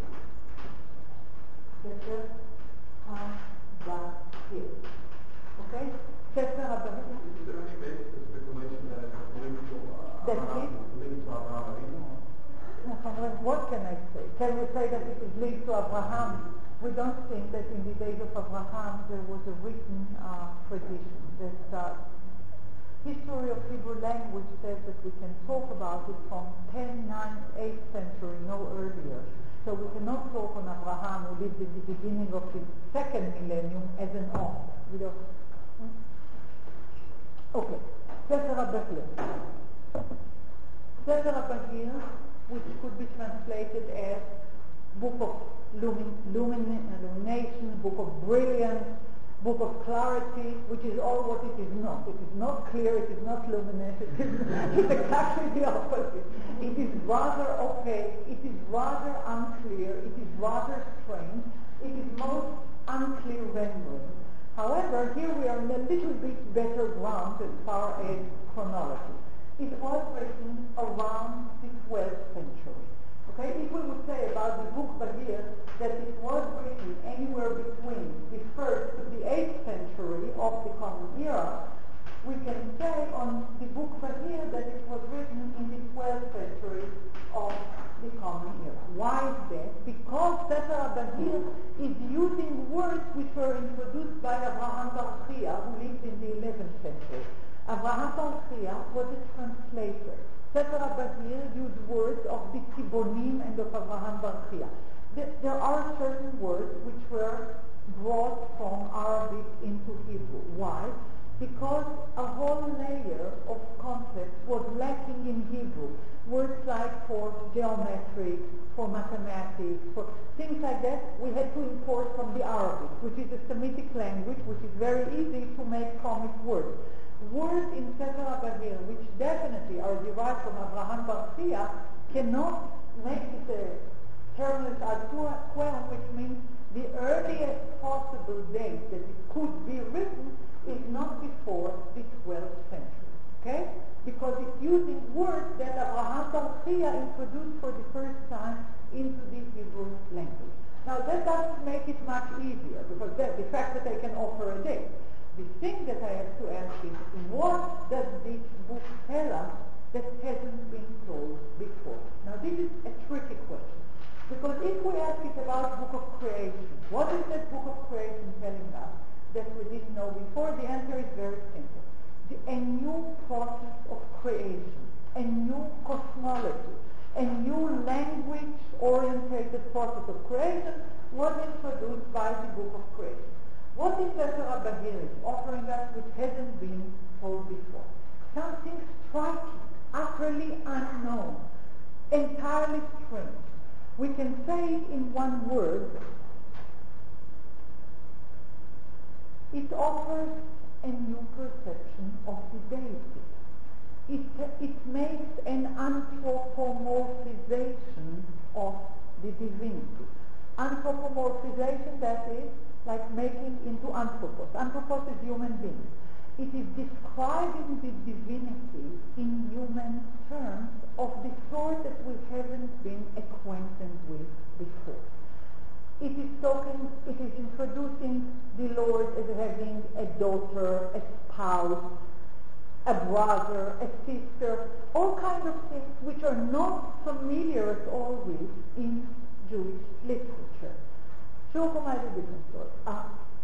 Sefer HaBahir. Okay? Sefer HaBahir. Is there any basis for speculation that it's linked to uh, Abraham, linked to Abraham Avinu? What can I say? Can we say that it is linked to Abraham? We don't think that in the days of Abraham there was a written uh, tradition. That uh, history of Hebrew language says that we can talk about it from tenth, ninth, eighth century, no earlier. So we cannot talk on Abraham, who lived in the beginning of the second millennium, as an author. We don't, hmm? Okay. Sefer HaBahir. Sefer HaBahir, which could be translated as book of lumin, lumin, illumination, book of brilliance, book of clarity, which is all what it is not. It is not clear, it is not luminous, it is it's exactly the opposite. It is rather opaque, it is rather unclear, it is rather strange, it is most unclear rendering. However, here we are in a little bit better ground as far as chronology. It was written around the twelfth century. Okay, if we would say about the book Bahir that it was written anywhere between the first to the eighth century of the Common Era, we can say on the book Bahir that it was written in the twelfth century of the Common Era. Why is that? Because Sefer HaBahir is using words which were introduced by Avraham bar Chia, who lived in the eleventh century. Avraham bar Chia was a translator. Sefer HaBahir used words of the Tibonim and of Avraham bar Chia. There are certain words which were brought from Arabic into Hebrew. Why? Because a whole layer of concepts was lacking in Hebrew. Words like for geometry, for mathematics, for things like that, we had to import from the Arabic, which is a Semitic language, which is very easy to make from its words. Words in Sefer HaBahir, which definitely are derived from Avraham bar Chia, cannot make it a terminus ad quem, which means the earliest possible date that it could be written is not before the twelfth century. Okay? Because it's using words that Avraham bar Chia introduced for the first time into the Hebrew language. Now that doesn't make it much easier, because that, the fact that I can offer a date. The thing that I have to ask is, what does this book tell us that hasn't been told before? Now this is a tricky question, because if we ask it about Book of Creation, what is that Book of Creation telling us that we didn't know before? The answer is very simple. The, a new process of creation, a new cosmology, a new language-orientated process of creation was introduced by the Book of Creation. What is Sefer HaBahir offering us which hasn't been told before? Something striking, utterly unknown, entirely strange. We can say in one word, it offers a new perception of the deity. It, it makes an anthropomorphization of the divinity. Anthropomorphization, that is, like making into anthropos. Anthropos is human being. It is describing the divinity in human terms of the sort that we haven't been acquainted with before. It is talking, it is introducing the Lord as having a daughter, a spouse, a brother, a sister, all kinds of things which are not familiar at all with in Jewish literature. Sure, from a different story. Uh,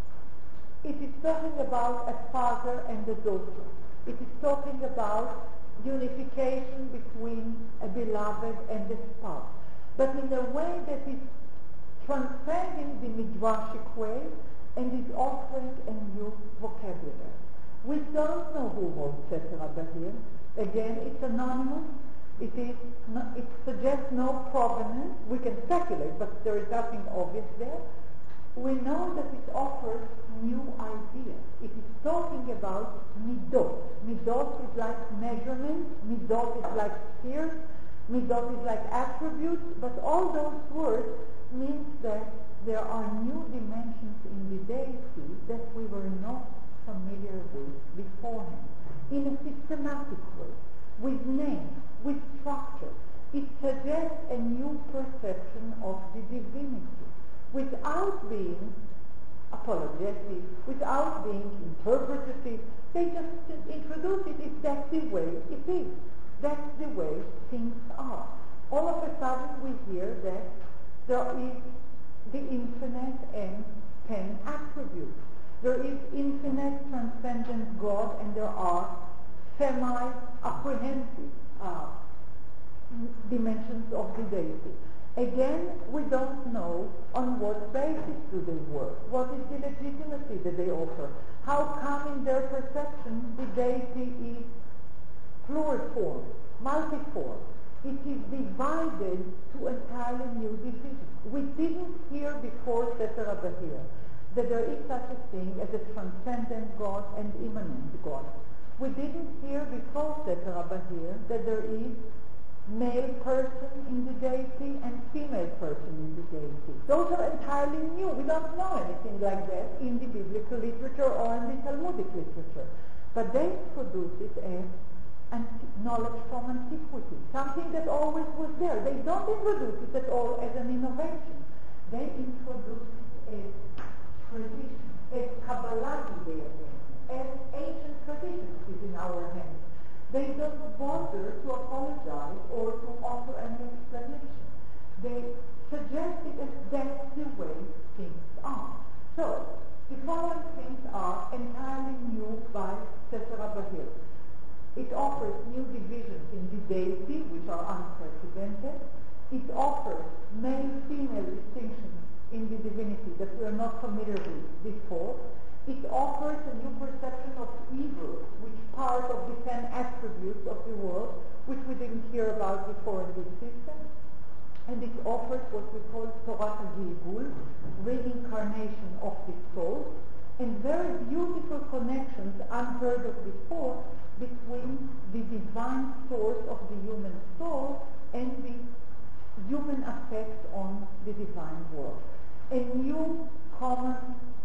it is talking about a father and a daughter. It is talking about unification between a beloved and a spouse, but in a way that is transcending the midrashic way and is offering a new vocabulary. We don't know who wrote Sefer HaBahir. Again, it's anonymous. It is not, it suggests no provenance. We can speculate, but there is nothing obvious there. We know that it offers new ideas. It is talking about midot. Midot is like measurement. Midot is like spheres. Midot is like attributes. But all those words means that there are new dimensions in the deity that we were not familiar with beforehand, in a systematic way, with names, with structure. It suggests a new perception of the divinity, without being apologetic, without being interpretative. They just introduce it. If that's the way it is. That's the way things are. All of a sudden we hear that there is the infinite and ten attributes. There is infinite transcendent God, and there are semi-apprehensive uh, dimensions of the deity. Again, we don't know on what basis do they work. What is the legitimacy that they offer? How come in their perception the deity is pluriform, multiform? It is divided to entirely new divisions. We didn't hear before Sefer HaBahir that there is such a thing as a transcendent God and immanent God. We didn't hear before Sefer HaBahir that there is male person in the deity and female person in the deity. Those are entirely new. We don't know anything like that in the biblical literature or in the Talmudic literature. But they introduce it as anti- knowledge from antiquity, something that always was there. They don't introduce it at all as an innovation. They introduce it as tradition, as Kabbalah way of thinking, as ancient tradition is in our hands. They don't bother to apologize or to offer an explanation. They suggest it as that's the way things are. So, the following things are entirely new by Sefer HaBahir. It offers new divisions in the deity, which are unprecedented. It offers male-female distinctions in the divinity that we are not familiar with before. It offers a new perception of evil, which part of the ten attributes of the world, which we didn't hear about before in this system. And it offers what we call Torat HaGilgul, reincarnation of the soul, and very beautiful connections unheard of before between the divine source of the human soul and the human effect on the divine world. A new common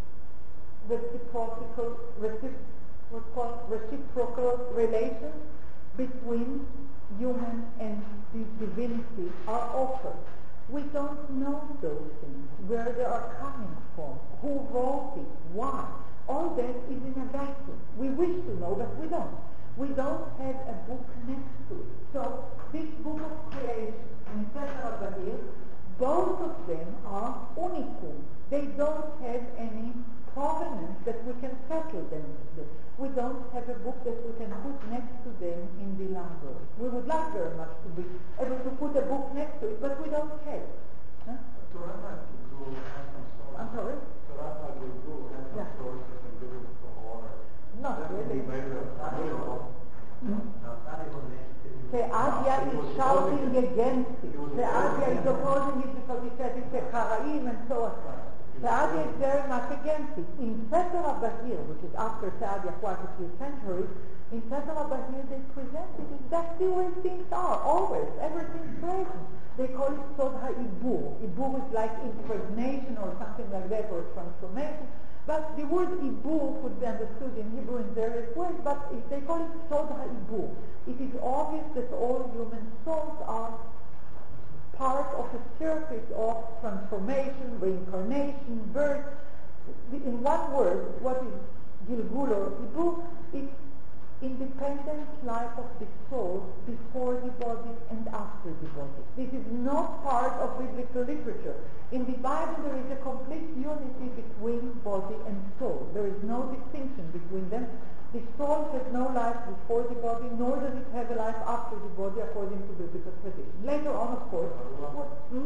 reciprocal, reciprocal, reciprocal relations between human and the divinity are offered. We don't know those things, where they are coming from, who wrote it, why. All that is in a vacuum. We wish to know, but we don't. We don't have a book next to it. So this book of creation and Sefer HaBahir, both of them are unicum. They don't have any provenance that we can settle them with. We don't have a book that we can put next to them in the library. We would like very much to be able to put a book next to it, but we don't have. Huh? I'm sorry? Yeah. Not really. Seadia is shouting against it. Seadia is opposing it so on. Saadia is very much against it. In Sefer HaBahir, which is after Saadia quite a few centuries, in Sefer HaBahir they present it exactly the way things are, always, everything's present. They call it Sod HaIbur. Ibur is like impregnation or something like that, or transformation. But the word Ibur could be understood in Hebrew in various ways, but if they call it Sod HaIbur. It is obvious that all human souls are part of a circuit of transformation, reincarnation, birth. In one word, what is Gilgul or Ibur? It's independent life of the soul before the body and after the body. This is not part of biblical literature. In the Bible there is a complete unity between body and soul. There is no distinction between them. The soul has no life before the body, nor does it have a life after the body according to biblical tradition. Later on, of course. What, hmm?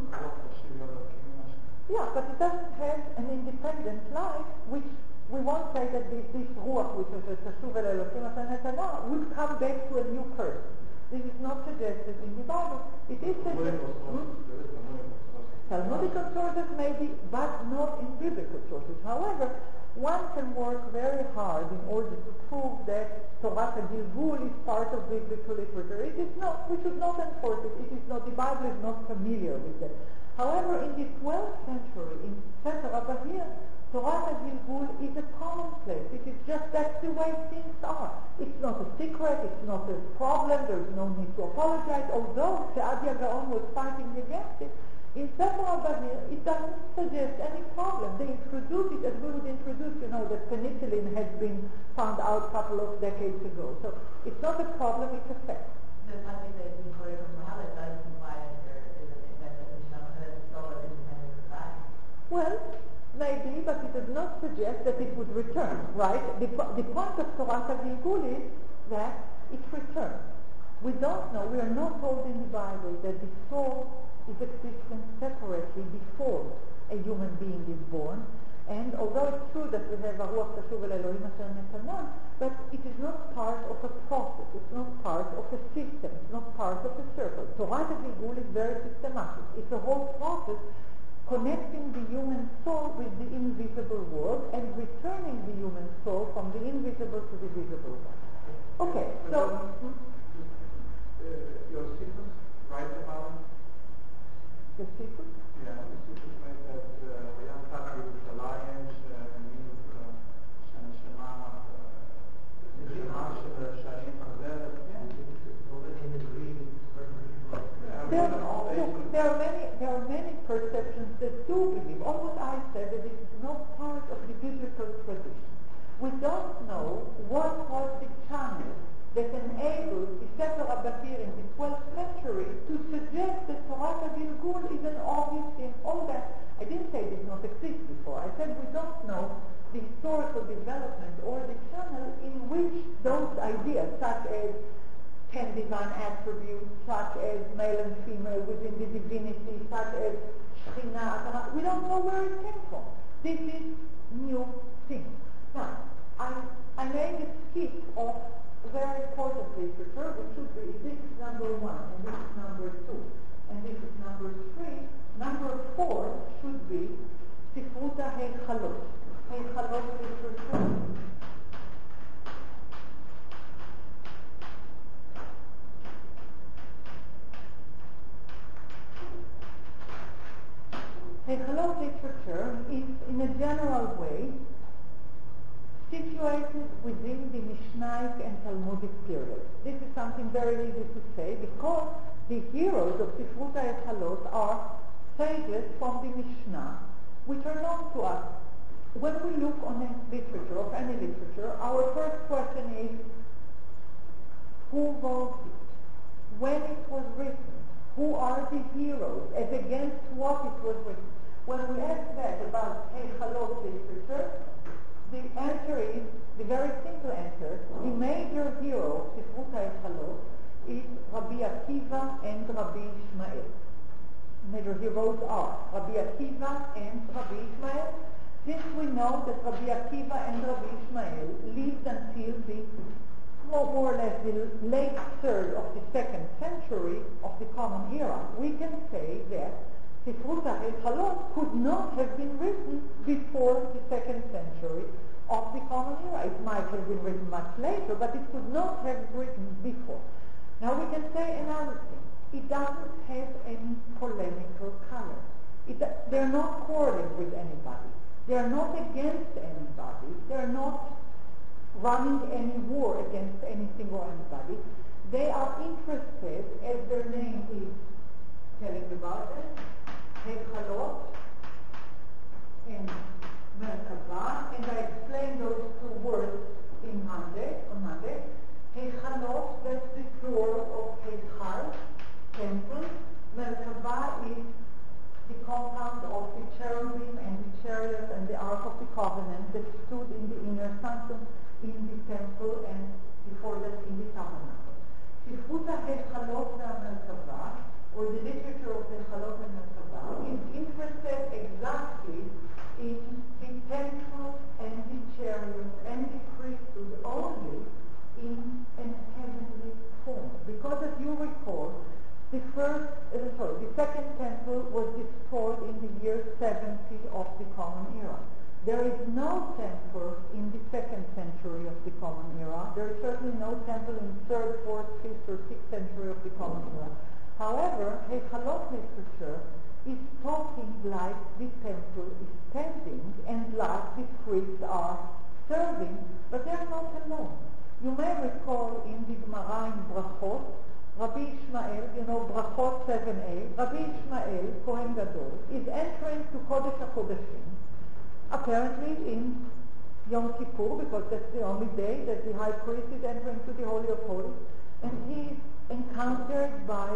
Yeah, but it doesn't have an independent life, which we won't say that this, this ruach, which is a Tashuv el Elohim Atanetana, will come back to a new person. This is not suggested in the Bible. It is suggested. Hmm? Talmudical sources maybe, but not in biblical sources. However, one can work very hard in order to prove that Torah Gilgul is part of biblical literature. It is not. We should not enforce it. It is not. The Bible is not familiar with that. However, in the twelfth century, in Sefer HaBahir, Torah Gilgul is a commonplace. It is just that's the way things are. It's not a secret. It's not a problem. There is no need to apologize. Although Saadia Gaon was fighting against it, in Sefer HaBahir, it doesn't suggest any problem. They introduce it as we would introduce, you know, that penicillin has been found out a couple of decades ago. So it's not a problem, it's a fact. The fact that it's recorded from Mahal, it does imply that there is a, that the Neshama soul is independent of the body. Well, maybe, but it does not suggest that it would return, right? The, the point of Torah Gilgul is that it returns. We don't know, we are not told in the Bible that the soul is existent separately before a human being is born. And although it's true that we have a Ruach Tashuv el Elohim Asher Netanan, but it is not part of a process, it's not part of a system, it's not part of a circle. Torah Gilgul is very systematic. It's a whole process connecting the human soul with the invisible world and returning the human soul from the invisible to the visible world. Okay, so... Hmm? Uh, your sequence writes about it? The sequence? Yeah, the sequence made that Vayam Tati with the lions, and you, Shana Shema, Shema, Sharim, Hazel, There, look, there are many there are many perceptions that do believe. Almost I said that this is not part of the biblical tradition. We don't know what was the channel that enabled the Sefer HaBahir in the twelfth century to suggest that Torah Gilgul is an obvious thing. All that, I didn't say it did not exist before. I said we don't know the historical development or the channel in which those ideas, such as ten divine attributes, such as male and female within the divinity, such as Shekhinah, we don't know where it came from. This is new thing. Now, I, I made a skip of very important literature, which should be, this is number one, and this is number two, and this is number three. Number four should be Sifruta Heichalot. Heichalot literature. Heichalot literature is, in a general way, situated within the Mishnaic and Talmudic period. This is something very easy to say because the heroes of Sifrut HaEchalot are sages from the Mishnah, which are known to us. When we look on a literature, of any literature, our first question is, who wrote it? When it was written? Who are the heroes? As against what it was written? When we ask that about Heichalot literature, the answer is, the very simple answer, the major hero of Sifrut HaEchalot is Rabbi Akiva and Rabbi Ishmael. Major heroes are Rabbi Akiva and Rabbi Ishmael. Since we know that Rabbi Akiva and Rabbi Ishmael lived until the more, more or less the late third of the second century of the Common Era, we can say that Sifrut HaHechalot could not have been written before the second century of the Common Era. It might have been written much later, but it could not have written before. Now we can say another thing. It doesn't have any polemical color. It, they're not quarreling with anybody. They're not against anybody. They're not running any war against anything or anybody. They are interested, as their name is telling about it, Hechalot and Merkava, and I explained those two words in Monday, on Monday. Hechalot, that's the plural of Hechal, temple. Merkava is the compound of the cherubim and the chariot and the Ark of the Covenant that stood in the inner sanctum in the temple and before that in the tabernacle. Sifrut HaHechalot VaMerkava, or the literature of Hechalot and Merkava, is interested exactly in the temple and the chariot and the priesthood only in an heavenly form. Because as you recall, the first, uh, sorry, the second temple was destroyed in the year seventy of the Common Era. There is no temple in the second century of the Common Era. There is certainly no temple in third, fourth, fifth, or sixth century of the Common Era. However, Hechalot literature is talking like the temple is standing and like the priests are serving, but they are not alone. You may recall in the Gemara in Brachot, Rabbi Ishmael, you know, Brachot seven a, Rabbi Ishmael, Kohen Gadol, is entering to Kodesh HaKodeshim, apparently in Yom Kippur, because that's the only day that the high priest is entering to the Holy of Holies, and he is encountered by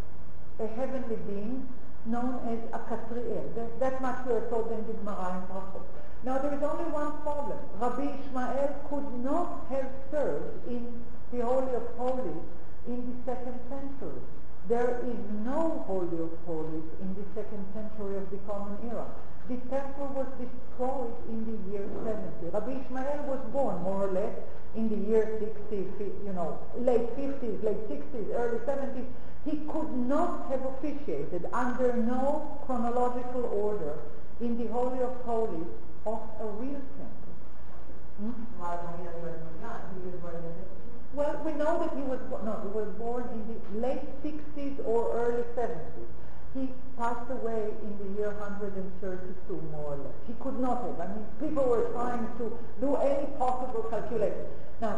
a heavenly being known as a Katriel. That, that much we are told in the Gemara in Brachot. Now there is only one problem. Rabbi Ishmael could not have served in the Holy of Holies in the second century. There is no Holy of Holies in the second century of the Common Era. The temple was destroyed in the year seventy. Rabbi Ishmael was born more or less in the year sixty, you know, late fifties, late sixties, early seventies. He could not have officiated under no chronological order in the Holy of Holies of a real temple. Hmm? Why do we know he was not? He was born in the Well, we know that he was no, he was born in the late sixties or early seventies. He passed away in the year one hundred thirty-two, more or less. He could not have. I mean, people were trying to do any possible calculation. Now,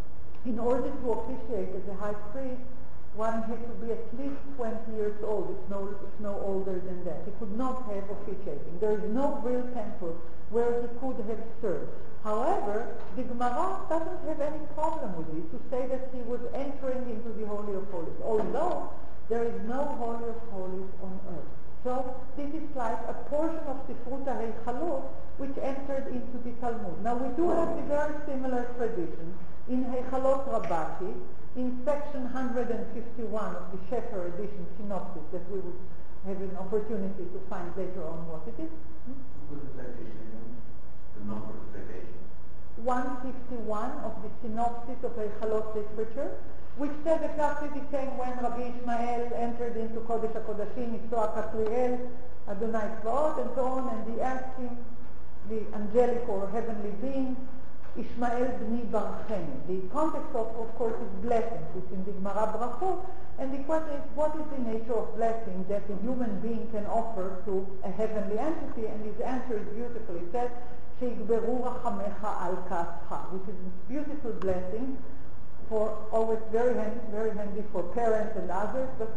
in order to officiate as a high priest, one had to be at least twenty years old. It's no, it's no older than that. He could not have officiating. There is no real temple where he could have served. However, the Gemara doesn't have any problem with it to say that he was entering into the Holy of Holies, although there is no Holy of Holies on earth. So this is like a portion of Sifrut HaHechalot which entered into the Talmud. Now we do have a very similar tradition in Hechalot Rabbati, in section one hundred fifty-one of the Shefer edition synopsis that we would have an opportunity to find later on what it is. Hmm? What is that citation? The number of citations? one fifty-one of the synopsis of Hechalot literature, which says exactly the same when Rabbi Ishmael entered into Kodesh HaKodashim, he saw Katriel, Adonai Tzvaot, and so on, and he asked him, the angelic or heavenly being, Ishmael b'ni barcheni. The context of, of course, is blessings. It's in the Gemara Brachot, and the question is, what is the nature of blessing that a human being can offer to a heavenly entity? And his answer is beautiful. He says, Sheigberu rachamecha al ka'ascha, which is a beautiful blessing, for always very handy, very handy for parents and others. But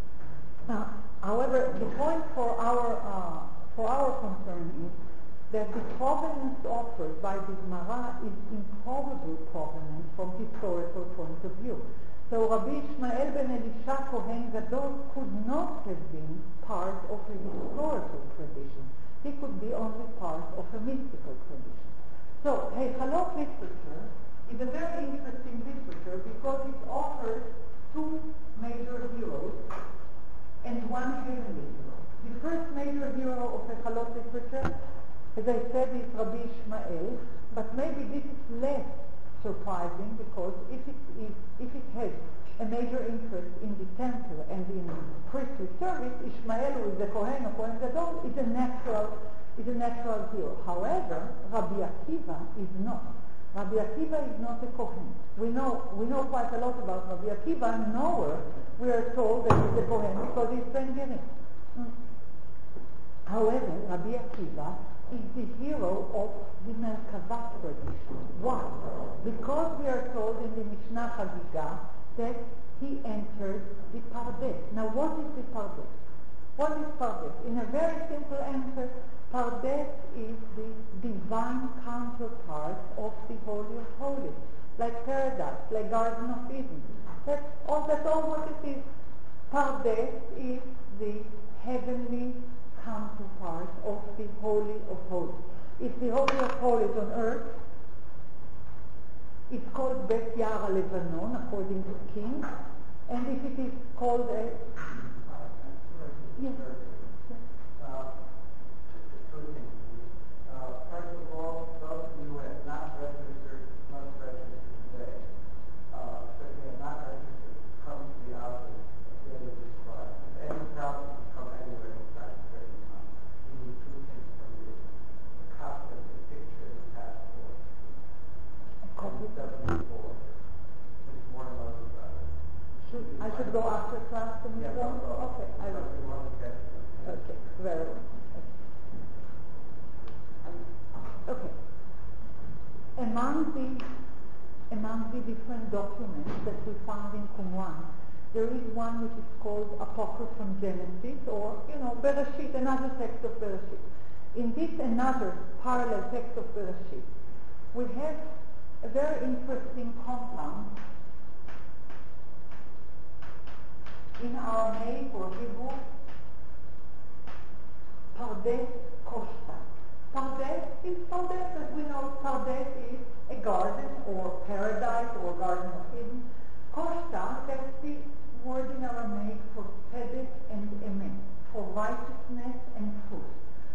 uh, however, the point for our uh, for our concern is that the provenance offered by the Gemara is improbable provenance from historical point of view. So Rabbi Ishmael ben Elisha Kohen Gadol could not have been part of a historical tradition. He could be only part of a mystical tradition. So Hechalot literature is a very interesting literature because it offers two major heroes and one heavenly hero. The first major hero of Hechalot literature, as I said, is Rabbi Ishmael, but maybe this is less surprising because if it is, if it has a major interest in the temple and in priestly service, Ishmael, who is the Kohen or Kohen Gadol, is a natural, is a natural hero. However, Rabbi Akiva is not. Rabbi Akiva is not a Kohen. We know, we know quite a lot about Rabbi Akiva. Nowhere we are told that he's a Kohen because he's Ben Geri. Mm. However, Rabbi Akiva is the hero of the Merkava tradition. Why? Because we are told in the Mishnah Chagiga that he entered the Pardes. Now, what is the Pardes? What is Pardes? In a very simple answer, Pardes is the divine counterpart of the Holy of Holies, like paradise, like Garden of Eden. That's all, that's all what it is. Pardes is the heavenly counterpart of the Holy of Holies. If the Holy of Holies on earth, it's called Bet Yara Levanon, according to King, and if it is called a... Yes. Uh, two things. Uh, first of all, those of you who have not registered must register today. Uh, so if you have not registered, come to the office at the end of this class. If any problems come anywhere inside the training time, we need two things from you. A copy of the picture and the passport. Copy. seventy-four. Which one of those uh, Should, I should go after class to Yeah, Mister no, no. Okay, I will. Okay, very well. Okay. Okay. Among the among the different documents that we found in Qumran, there is one which is called Apocryphon Genesis, or you know, Bereshit, another text of Bereshit. In this another parallel text of Bereshit, we have a very interesting compound in Aramaic or Hebrew, Pardes Koshta. Pardes is Pardes, as we know, Pardes is a garden or paradise or Garden of Eden. Koshta, that's the word in Aramaic for tzedek and emet, for righteousness and truth.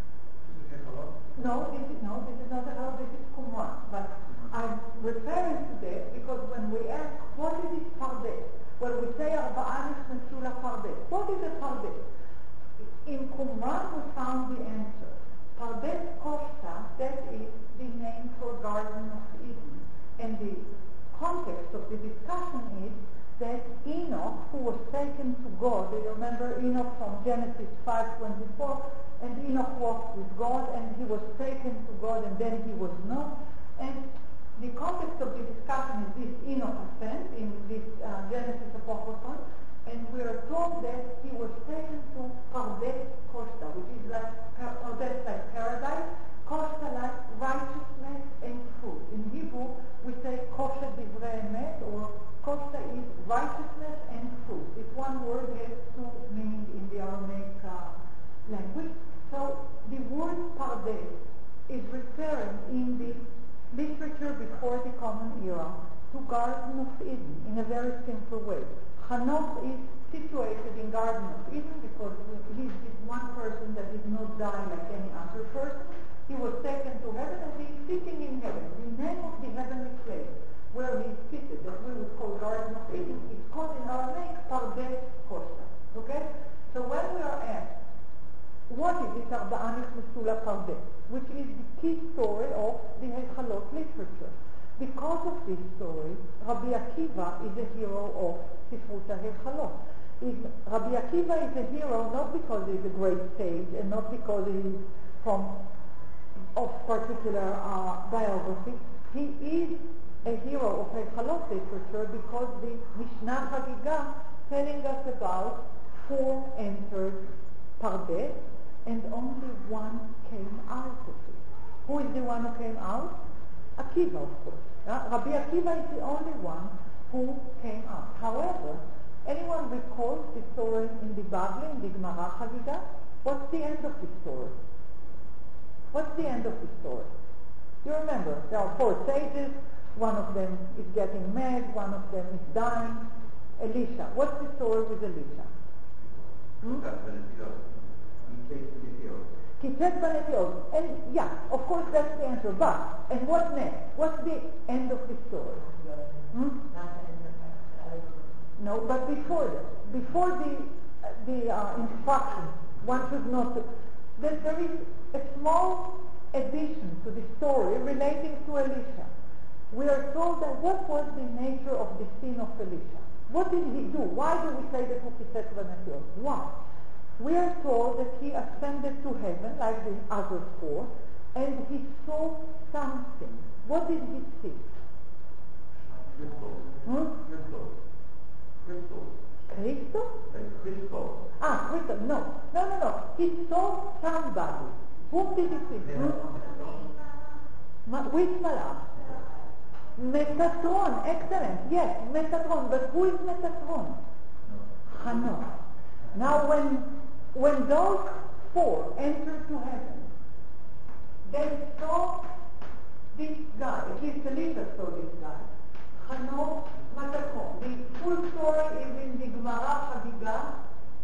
No, this is no, this is not a hello, this is Qumran. But I'm referring to that because when we ask, what is this Pardes? Well, we say Arba'ah Nechnasu LaPardes. What is a Pardes? In Qumran we found the answer. Pardes Koshta, that is the name for Garden of Eden. And the context of the discussion is that Enoch, who was taken to God, you remember Enoch from Genesis five twenty-four, and Enoch walked with God, and he was taken to God, and then he was not. And the context of the discussion is this Enoch ascent in this uh, Genesis Apocryphon, and we are told that he was taken to Pardes Koshta, which is like Pardes like paradise, Koshta like righteousness and truth. In Hebrew, we say Kosher Divrei Emet, or Koshta is righteousness and truth. This one word has two meanings in the Aramaic uh, language. So the word Pardes is referring in the literature before the Common Era to Garden of Eden in a very simple way. Hanoch is situated in Garden of Eden because he is one person that did not die like any other person. He was taken to heaven and he is sitting in heaven. The name of the heavenly place where he is seated, that we would call Garden of Eden, is called in Aramaic Pardes Koshta. Okay? So when we are asked, what is this Arba'ah Nechnasu LaPardes, which is the key story of the Hechalot literature. Because of this story, Rabbi Akiva is a hero of Sifrut HaHechalot. Rabbi Akiva is a hero not because he is a great sage and not because he is from of particular uh, biography. He is a hero of Hechalot literature because the Mishnah Chagiga telling us about four entered Pardes, and only one came out of it. Who is the one who came out? Akiva, of course. Uh, Rabbi Akiva is the only one who came out. However, anyone recalls the story in the Bavli, in the Gemara Chagiga? What's the end of the story? What's the end of the story? You remember, there are four sages. One of them is getting mad. One of them is dying. Elisha. What's the story with Elisha? Hmm? Kitzet Banetiot. And yeah, of course that's the answer. But, and what next? What's the end of the story? Hmm? No, but before that, before the the uh, instruction, one should not. That there is a small addition to the story relating to Elisha. We are told that what was the nature of the sin of Elisha? What did he do? Why do we say that he said Vanatios? Why? We are told that he ascended to heaven like the other four, and he saw something. What did he see? Crystals. Hmm? Crystals. Crystals. Crystal? Like crystals. Ah, crystal. No, no, no, no. He saw somebody. Whom did he see? Hmm? Ma- which malach? Metatron. Excellent. Yes, Metatron. But who is Metatron? Hanoch. Now, when when those four entered to heaven, they saw this guy. At least Elisha saw this guy. Hanoch Metatron. The full story is in the Gemara Chagiga,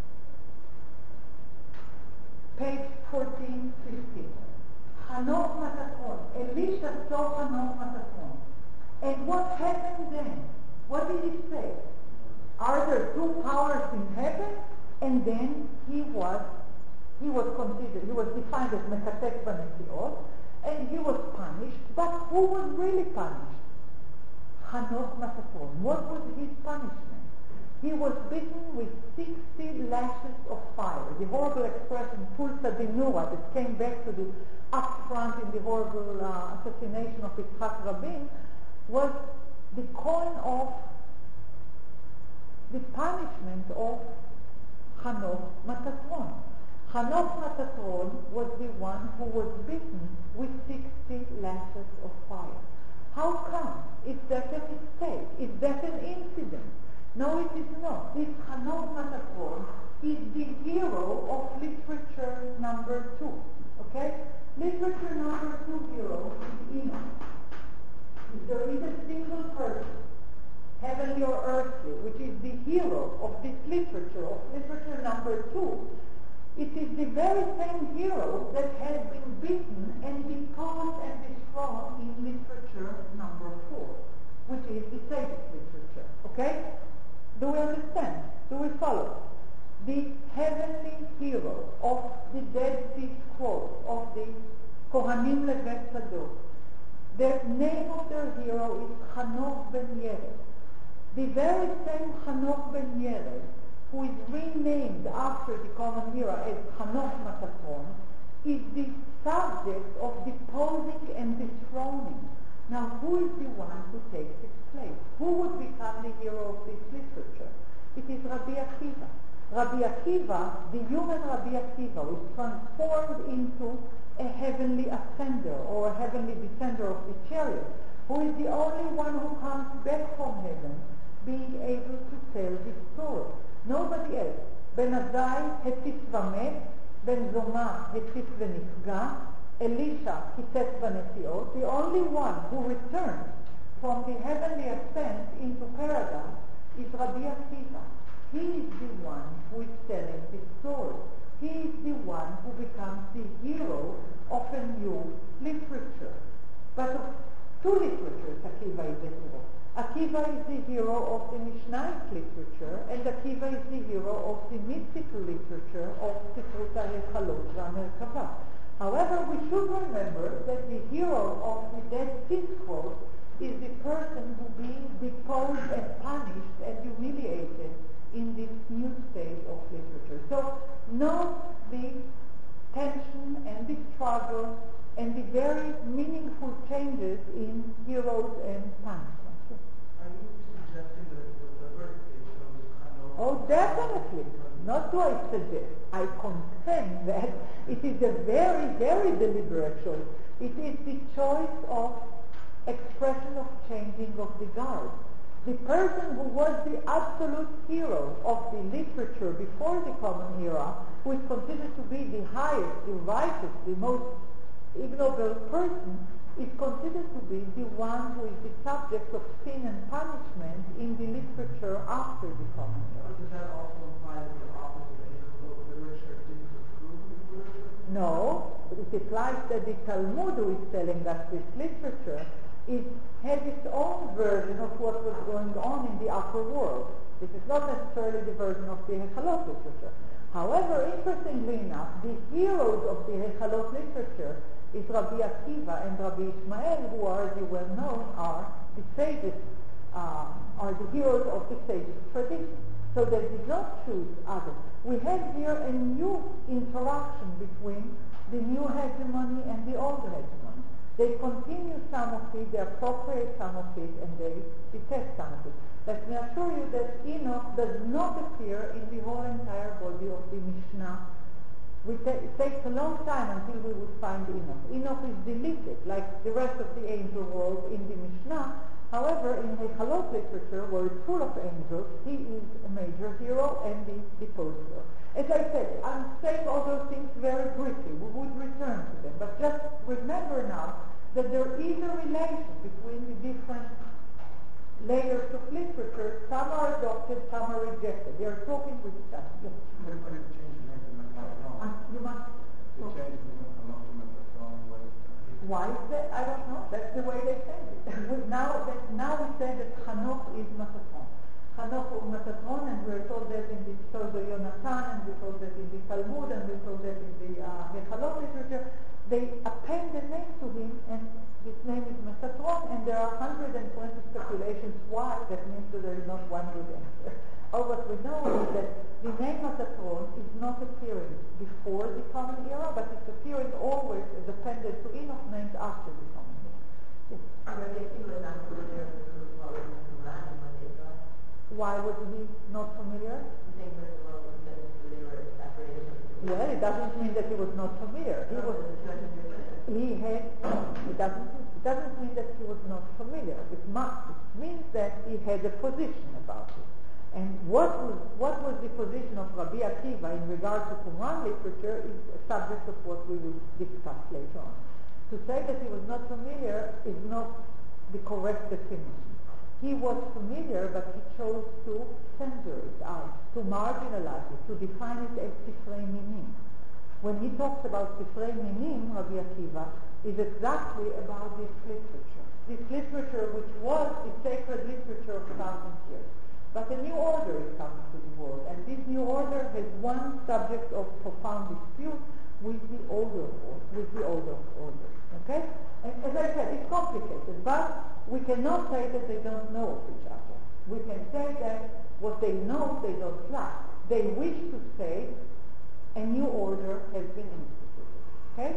page fourteen fifteen. Hanoch Metatron. Elisha saw Hanoch Metatron. And what happened then? What did he say? Are there two powers in heaven? And then he was, he was considered, he was defined as Mekatek Vanesiot, and he was punished. But who was really punished? Hanoch Metatron. What was his punishment? He was beaten with sixty lashes of fire. The horrible expression, Pulsa Dinura, that came back to the upfront in the horrible uh, assassination of Yitzhak Rabin, was the coin of the punishment of Hanoch Metatron. Hanoch Metatron was the one who was beaten with sixty lashes of fire. How come? Is that a mistake? Is that an incident? No, it is not. This Hanoch Metatron is the hero of literature number two. Okay? Literature number two hero is Enoch. If there is a single person, heavenly or earthly, which is the hero of this literature, of literature number two, it is the very same hero that has been beaten and deposed and dethroned in literature number four, which is the Sedic literature. Okay? Do we understand? Do we follow? The heavenly hero of the Dead Sea Scrolls, of the Kohanim Levet Tzadok, the name of their hero is Hanoch ben Yered. The very same Hanoch ben Yered, who is renamed after the common era as Hanoch Metatron, is the subject of deposing and dethroning. Now, who is the one who takes its place? Who would become the hero of this literature? It is Rabbi Akiva. Rabbi Akiva, the human Rabbi Akiva, is transformed into a heavenly ascender or a heavenly descender of the chariot, who is the only one who comes back from heaven, being able to tell this story. Nobody else. Ben Azai הציץ ומת, Ben Zoma הציץ ונפגע, Elisha קיצץ בנסיעות. The only one who returns from the heavenly ascent into paradise is Rabbi Akiva. He is the one who is telling the story. He is the one who becomes the hero of a new literature. But of two literatures, Akiva is the hero. Akiva is the hero of the Mishnaic literature, and Akiva is the hero of the mystical literature of Sifrut HaHechalot VaMerkava. However, we should remember that the hero of the Dead Sea Scrolls is the person who being deposed and punished and humiliated in this new stage of literature. So note the tension and the struggle and the very meaningful changes in heroes and punishment. Are you suggesting that it's deliberate? It shows Hanoch? Oh, definitely. Not do I suggest. I contend that it is a very, very deliberate choice. It is the choice of expression of changing of the guard. The person who was the absolute hero of the literature before the Common Era, who is considered to be the highest, the righteous, the most ignoble person, is considered to be the one who is the subject of sin and punishment in the literature after the Common Era. Does that also imply that the opposite of Hechilot literature didn't approve of literature? No, it implies that the Talmud, who is telling us this literature, is, has its own version of what was going on in the upper world. This is not necessarily the version of the Hechalot literature. However, interestingly enough, the heroes of the Hechalot literature is Rabbi Akiva and Rabbi Ishmael, who are, as you well know, are the sages, uh, are the heroes of the sages tradition. So they did not choose others. We have here a new interaction between the new hegemony and the old hegemony. They continue some of it, they appropriate some of it, and they detest some of it. Let me assure you that Enoch does not appear in the whole entire body of the Mishnah. We ta- it takes a long time until we would find Enoch. Enoch is deleted, like the rest of the angel world in the Mishnah. However, in Hechalot literature, where it's full of angels, he is a major hero and the deposed hero. As I said, I'm saying all those things very briefly. We would return to them. But just remember now that there is a relation between the different layers of literature. Some are adopted, some are rejected. They are talking with each other. Yes. Everybody changed the name to Metatron. Uh, you must... They changed the name from Metatron. Why is that? I don't know. That's the way they say it. now, that, now we say that Hanoch is Metatron. Hanoch is Metatron, and we're told that in the Pseudo Yonatan, and we're told that in the Talmud, and we're told that in the uh, Hechalot literature. They append a name to him, and this name is Metatron, and there are one hundred twenty speculations why. That means that there is not one good answer. All what we know is that the name Metatron is not appearing before the Common Era, but it's appearing always as appended to Enoch names after the Common Era. Yes. Why was he not familiar? Well, it doesn't mean that he was not familiar. He was. He had. It doesn't. It doesn't mean that he was not familiar. It must. It means that he had a position about it. And what was what was the position of Rabbi Akiva in regard to Qumran literature is a subject of what we will discuss later on. To say that he was not familiar is not the correct definition. He was familiar, but he chose to censor it out, to marginalize it, to define it as Sifrei Minim. When he talks about Sifrei Minim, Rabbi Akiva is exactly about this literature. This literature which was the sacred literature of thousands of years. But a new order is coming to the world, and this new order has one subject of profound dispute with the older order, with the older order. Okay? And as I said, it's complicated, but we cannot say that they don't know of each other. We can say that what they know, they don't like. They wish to say a new order has been instituted. Okay?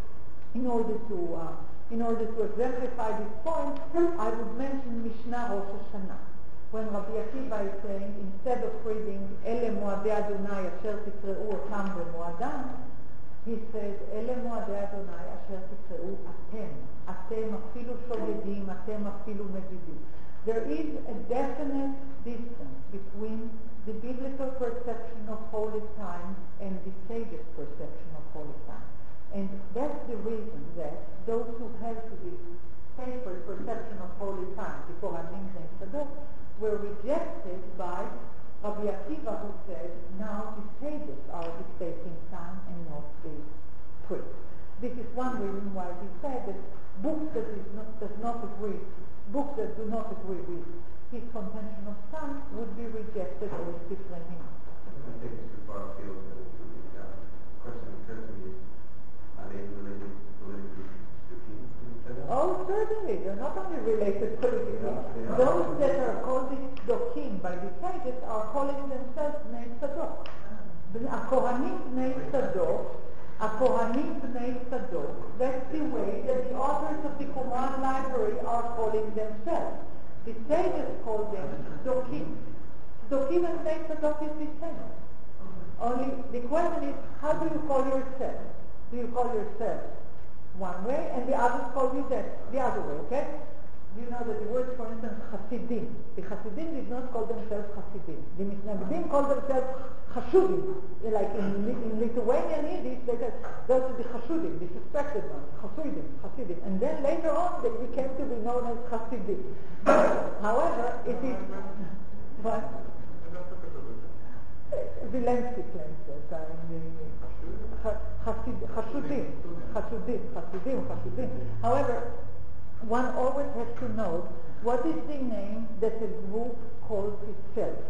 In order to uh, in order to exemplify this point, I would mention Mishnah Rosh Hashanah. When Rabbi Akiva is saying, instead of reading Ele Moadei Adonai Asher Tikreu Otam Bemoadam, he says, Ele Moadei Adonai Asher Tikreu Atem. Atem afilu shogedim, atem afilu medidim. There is a definite distance between the biblical perception of holy time and the sage's perception of holy time. And that's the reason that those who held to the sacred perception of holy time, the Kohanim and Sadok, were rejected by Rabbi Akiva, who said, now the sages are dictating time and not the priests. This is one reason why he said that books that is not, does not agree, books that do not agree with his contention of time would be rejected as different. I think it's too far afield. The question occurs to me is, are they related politically to kings? Oh, certainly. They're not only related politically. Yeah, those that are called Dokim by the sages are calling themselves Bnei Tzadok. A Kohanim Bnei Tzadok, a Kohanim Bnei Tzadok, that's the way that the authors of the Qumran library are calling themselves. The sages call them Dokim. Dokim and Bnei Tzadok is the same. Only the question is, how do you call yourself? Do you call yourself one way, and the others call you that, the other way, okay? You know that the word, for instance, Hasidim. The Hasidim did not call themselves Hasidim. The Misnagdim called themselves Chashudim. Like in, in Lithuanian Yiddish, they said, those are the Chashudim, the suspected ones, Chasudim, Hasidim. And then later on, they became to be known as Hasidim. However, it is... What? Zelensky claims that uh, in the Hasidim, Hasidim, Hasidim, Hasidim, Hasidim. However, one always has to know what is the name that a group calls itself.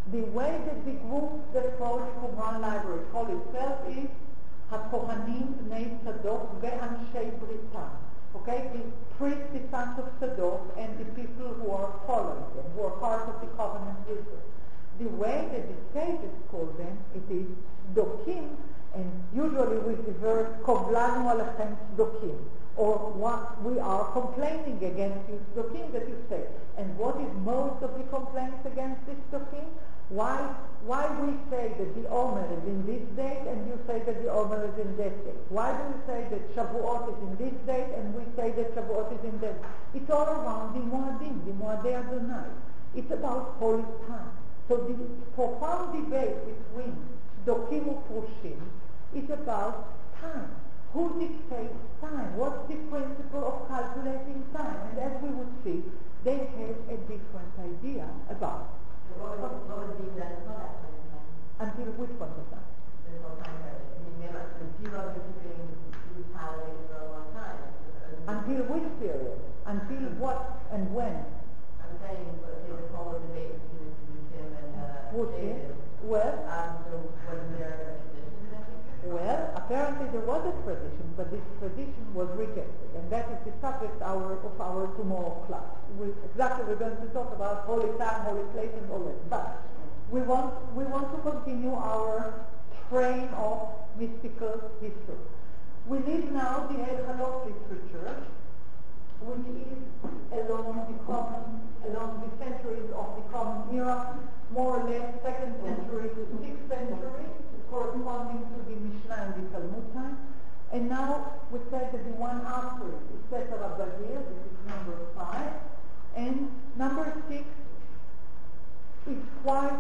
The way that the group that calls Qumran Library call itself is HaKohanim Bnei Tzadok Ve'anshei Britam. Okay, the priests, the sons of Tzadok, and the people who are following them, who are part of the covenant with them. The way that the sages call them, it is Dokim, and usually with the verse Kovlanu Alechem Dokim, or what we are complaining against you, Dokim, that you say. And what is most of the complaints against this Dokim? Why, why we say that the Omer is in this date and you say that the Omer is in that date? Why do we say that Shavuot is in this date and we say that Shavuot is in that? It's all around the Moadim, the Moadei Adonai. It's about holy time. So the profound debate between Dokim and Prushim is about time. Who dictates time? What's the principle of calculating time? And as we would see, they have a different idea about it. What was, what was being done until that point in time? Until which point of time? This whole time period. I mean, remember, the Jews have been keeping these holidays for a long time. Until which period? Until what and when? I'm saying, but if the whole debate between Prushim and uh, Prushim? David. Well, Um, so wasn't there a tradition in that? well, apparently there was a tradition, but this tradition was rejected, and that is the subject our, of our tomorrow class. We, exactly, we're going to talk about holy time, holy place, and all that. But we want we want to continue our train of mystical history. We leave now the El Halot literature, which is along the common, along the centuries of the common era, more or less second century to sixth century, corresponding to the Mishnah and the Talmud time. And now we said that the one after it is Sefer HaBahir, this is number five, and number six is quite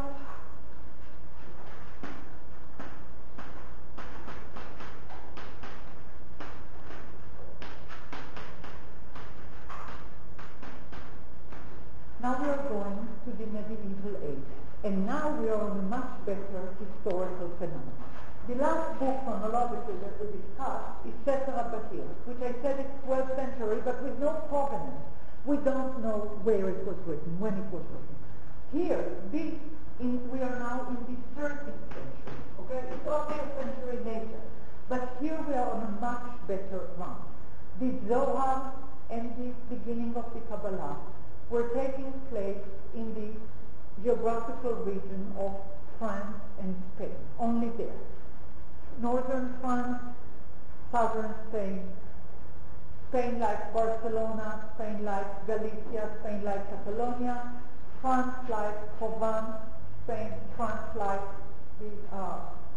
now we are going to the medieval age, and now we are on a much better historical phenomenon. The last book chronologically that we discussed is Sefer HaBahir, which I said is twelfth century, but with no provenance. We don't know where it was written, when it was written. Here, this in, we are now in the thirteenth century. Okay, it's only a century later, but here we are on a much better run. The Zohar and the beginning of the Kabbalah were taking place in the geographical region of France and Spain, only there. Northern France, southern Spain, Spain like Barcelona, Spain like Galicia, Spain like Catalonia, France like Provence, Spain, France like the uh,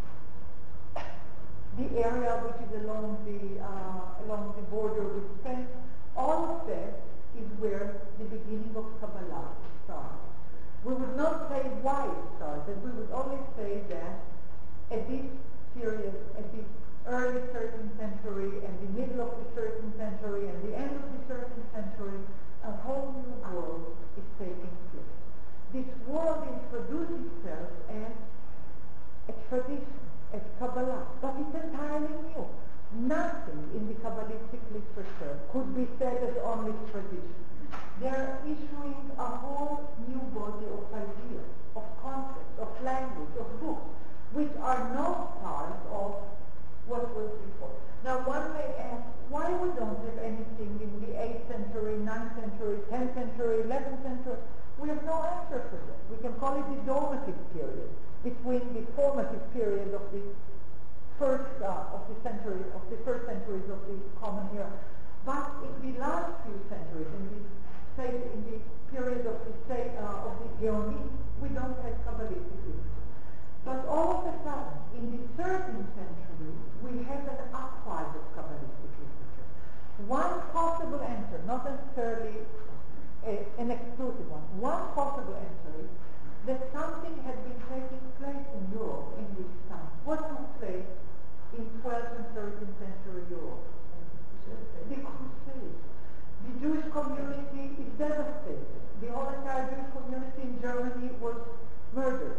the area which is along the uh, along the border with Spain. All of that is where the beginning of Kabbalah started. We would not say why it started. We would only say that at this period, at the early thirteenth century and the middle of the thirteenth century and the end of the thirteenth century, a whole new world is taking place. This world introduced itself as a tradition, as Kabbalah, but it's entirely new. Nothing in the Kabbalistic literature could be said as only tradition. They're issuing a whole new body of ideas, of concepts, of language, of books, which are not part of what was before. Now one may ask, why we don't have anything in the eighth century, ninth century, tenth century, eleventh century? We have no answer for that. We can call it the dormative period, between the formative period of the first uh, of the century, of the first centuries of the common era. But in the last few centuries, in the say in the period of the say uh, of the Geonim, we don't have Kabbalistic literature. But all of a sudden, in the thirteenth century, we have an uprise of Kabbalistic literature. One possible answer, not necessarily a, an exclusive one, one possible answer is that something had been taking place in Europe in this time. What took place in twelfth and thirteenth century Europe? The Crusades. The Jewish community is devastated. The whole entire Jewish community in Germany was murdered.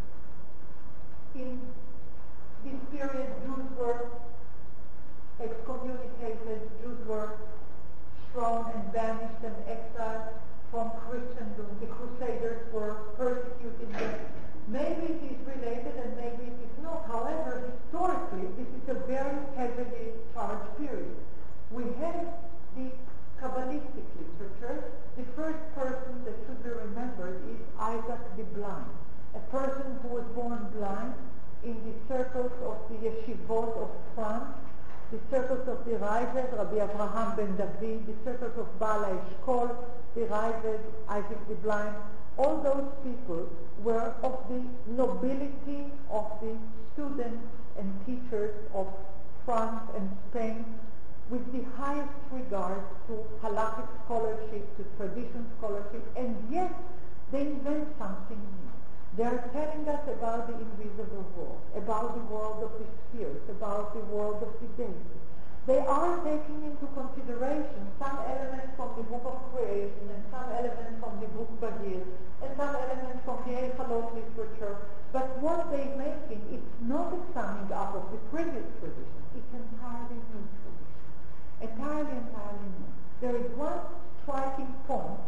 In this period, Jews were excommunicated, Jews were thrown and banished and exiled from Christendom. The Crusaders were persecuting them. Kabbalistic literature, the first person that should be remembered is Isaac the Blind, a person who was born blind in the circles of the yeshivot of France, the circles of the Raavad, Rabbi Avraham ben David, the circles of Baal HaEshkol, the Raavad, Isaac the Blind. All those people were of the nobility of the students and teachers of France and Spain, with the highest regard to halakhic scholarship, to tradition scholarship, and yet they invent something new. They are telling us about the invisible world, about the world of the spheres, about the world of the deity. They are taking into consideration some elements from the book of creation and some elements from the book Bagir and some elements from the Eichalot literature. But what they're making, it's not a summing up of the previous tradition. It's entirely new tradition. Entirely, entirely new. There is one striking point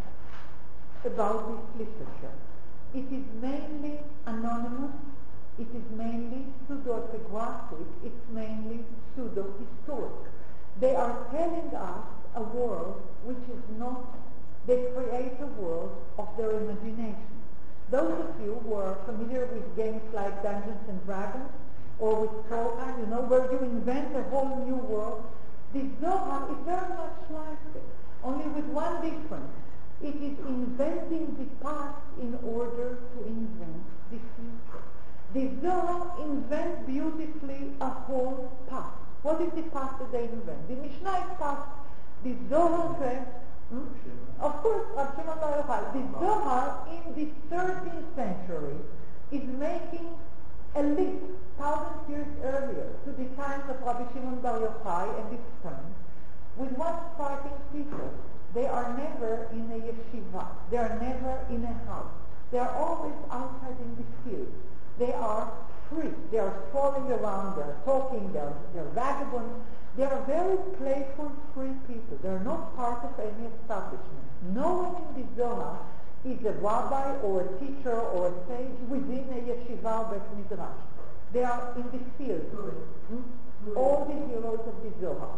about this literature. It is mainly anonymous. It is mainly pseudo-epigraphic, it's mainly pseudo-historic. They are telling us a world which is not, they create a world of their imagination. Those of you who are familiar with games like Dungeons and Dragons or with Trollheim, you know, where you invent a whole new world, the Zohar is very much like this, only with one difference. It is inventing the past in order to invent the future. The Zohar invents beautifully a whole past. What is the past that they invent? The Mishnah is past. The Zohar says, hmm? Of course, Rav Shimon Bar Yochai. The Zohar in the thirteenth century is making a leap thousand years earlier to the times of Rabbi Shimon Bar Yochai and his friends with one striking feature. They are never in a yeshiva. They are never in a house. They are always outside in the field. They are free. They are strolling around. They are talking. They are, they are vagabonds. They are very playful, free people. They are not part of any establishment. No one in the Zohar is a rabbi or a teacher or a sage within a yeshiva or bet midrash. They are in the field. Hmm? All the heroes of the Zohar.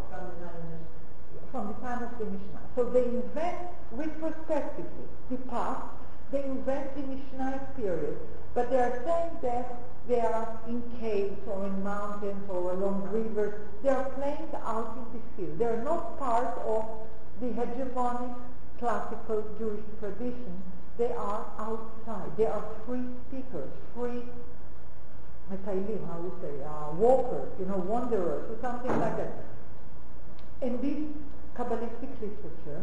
From the time of the Mishnah. So they invent retrospectively the past. They invent the Mishnah period. But they are saying that they are in caves or in mountains or along rivers. They are playing out in the field. They are not part of the hegemonic classical Jewish tradition. They are outside. They are free speakers, free metailim, how you say, uh, walkers, you know, wanderers, or something like that. And this Kabbalistic literature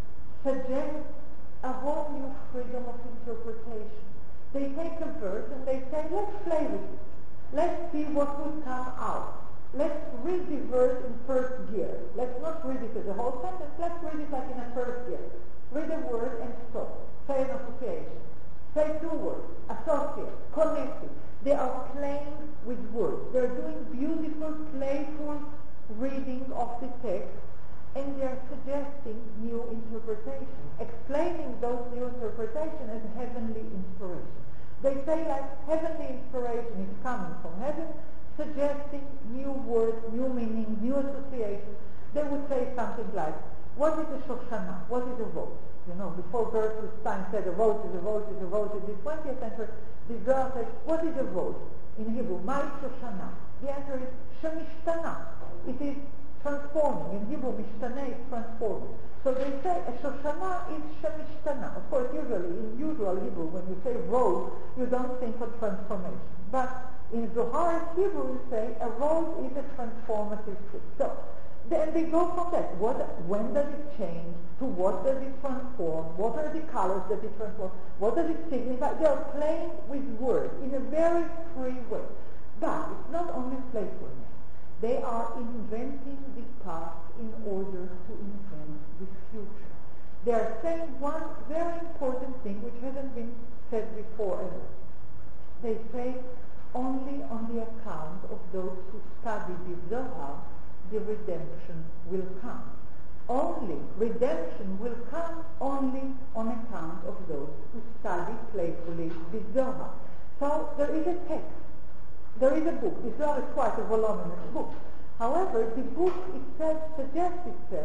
suggests a whole new freedom of interpretation. They take a verse and they say, let's play with it. Let's see what would come out. Let's read the verse in first gear. Let's not read it as a whole sentence. Let's read it like in a first gear. Read a word and stop. Say an association. Say two words. Associate. Connect it. They are playing with words. They're doing beautiful, playful reading of the text, and they're suggesting new interpretation, explaining those new interpretations as heavenly inspiration. They say like heavenly inspiration is coming from heaven, suggesting new words, new meaning, new associations. They would say something like, what is a Shoshana? What is a rose? You know, before Gertrude Stein said a rose is a rose is a rose in the twentieth century, the Zohar says, what is a rose? In Hebrew, my Shoshana. The answer is Shemishtana. It is transforming. In Hebrew, Mishtana is transforming. So they say a Shoshana is Shemishtana. Of course, usually, in usual Hebrew, when you say rose, you don't think of transformation. But in Zoharic Hebrew, you say a rose is a transformative tree. So then they go from that. What, when does it change? To what does it transform? What are the colors that it transforms? What does it signify? They are playing with words in a very free way. But it's not only playfulness. They are inventing the past in order to invent the future. They are saying one very important thing which hasn't been said before ever. They say only on the account of those who study the Zohar, the redemption will come. Only, redemption will come only on account of those who study playfully the Zohar. So there is a text. There is a book. The Zohar is quite a voluminous book. However, the book itself suggests itself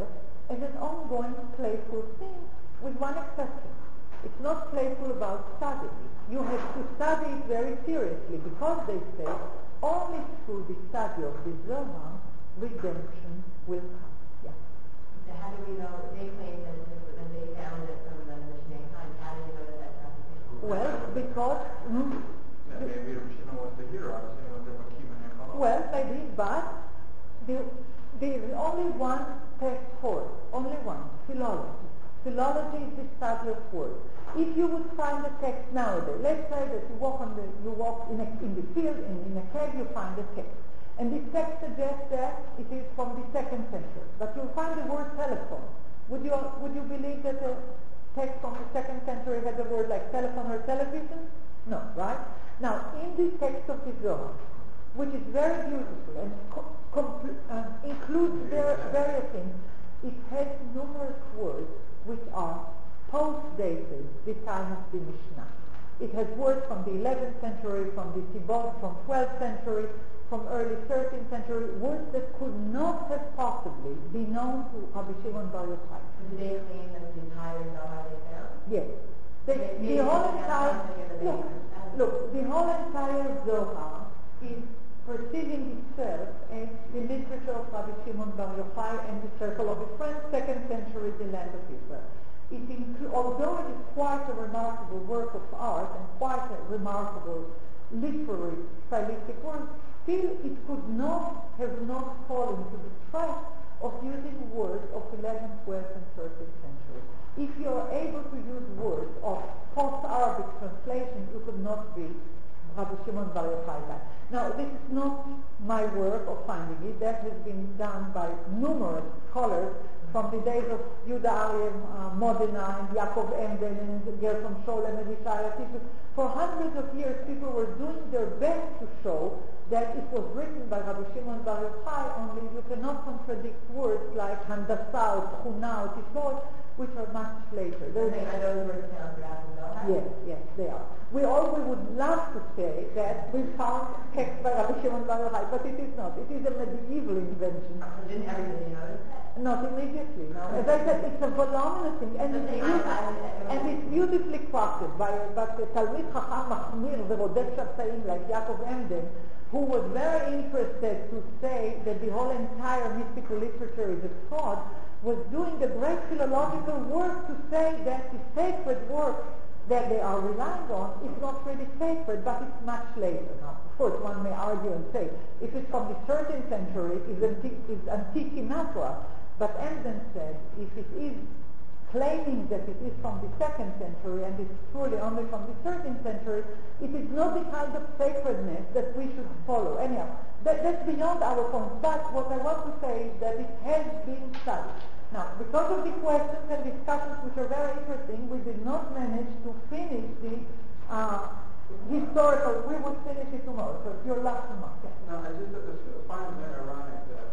as an ongoing playful thing, with one exception. It's not playful about studying it. You have to study it very seriously, because they say only through the study of the Zohar, redemption will come. Yeah. So how do we know, they claim that this was, that they found it from the Mishneh times, how do you know that that's not the case? Well, because... Mm, Yeah, maybe Rav Shimon was the hero. Rav Shimon was the Makim and Yechal. well, maybe, but the, there is only one text for it, only one, philology. Philology is the study of words. If you would find a text nowadays, let's say that you walk on the, you walk in, a, in the field and in a cave you find a text. And this text suggests that it is from the second century. But you'll find the word telephone. Would you, would you believe that a text from the second century had a word like telephone or television? No, right? Now, in the text of the Zohar, which is very beautiful and co- compl- uh, includes ver- various things, it has numerous words which are post-dated the time of the Mishnah. It has words from the eleventh century, from the Tibot, from twelfth century, from early thirteenth century, words that could not have possibly been known to Rabbi Shimon Bar Yochai. So do they claim that the entire Zohar they found? Yes. The, Maybe the whole they have entire, something that they look, understand. look, the whole entire Zohar is perceiving itself as the literature of Rabbi Shimon Bar Yochai and the circle of his friends, second century, the land of Israel. It inclu- although it is quite a remarkable work of art and quite a remarkable literary stylistic work, still it could not have not fallen to the trap of using words of eleventh, twelfth, and thirteenth century. If you are able to use words of post-Arabic translation, you could not be Rabbi Shimon Bar Yochai. Now, this is not my work of finding it. That has been done by numerous scholars from the days of Yehuda Aryeh uh, Modena and Yaakov Emden and Gershom Scholem and Yishaya Titus. For hundreds of years, people were doing their best to show that it was written by Rabbi Shimon Bar Yochai, only you cannot contradict words like Handasa or Tchuna or Tishbot, which are much later. Are they- are those words found throughout the Zohar? Yes, yes, they are. We all we would love to say that we found text by Rabbi Shimon Bar Yochai, but it is not. It is a medieval invention. So didn't everybody notice that? Not immediately, no. As I said, it's a voluminous thing, and it's, But they beautiful, highlighted it. and it's beautifully crafted by, by a Talmid Chacham Machmir Verodef Shaftaim like Yaakov Emden, who was very interested to say that the whole entire mystical literature is a fraud, was doing a great philological work to say that the sacred work that they are relying on is not really sacred, but it's much later. Now, of course, one may argue and say, if it's from the thirteenth century, is antique, is antique Sinatra. But Emden said, if it is claiming that it is from the second century and it's truly only from the thirteenth century, it is not the kind of sacredness that we should follow. Anyhow, that, that's beyond our point. But what I want to say is that it has been studied. Now, because of the questions and discussions which are very interesting, we did not manage to finish the uh, historical. We would finish it tomorrow. So it's your last remark. Yeah. No, I just uh, find it very ironic that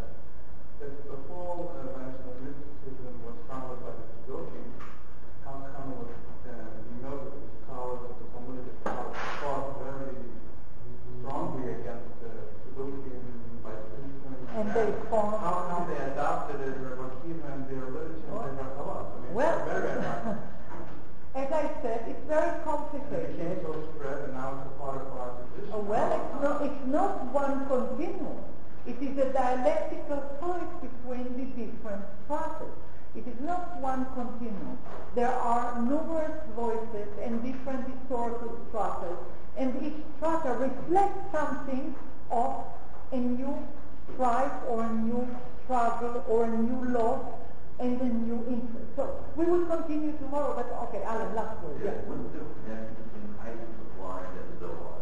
if the whole invention of mysticism was founded by the Tzaddokim, how come it was, uh, you know that the scholars of the Talmudic scholars fought very strongly against the Tzaddokim by system. And they formed. How come they adopted it, Rabbi Akiva, and their literature and their Kabbalah? I mean, Well, it's very ironic. as I said, it's very And it complicated. became so spread, and now it's a part of our tradition. Oh, well, it's not, it's not one continuum. It is a dialectical choice between the different stratas. It is not one continuum. There are numerous voices and different historical stratas, and each strata reflects something of a new strife or a new struggle or a new loss and a new interest. So we will continue tomorrow, but okay, Alan, last word. Yeah, Yeah. what's the connection between Isaac the Blind and the Zohar?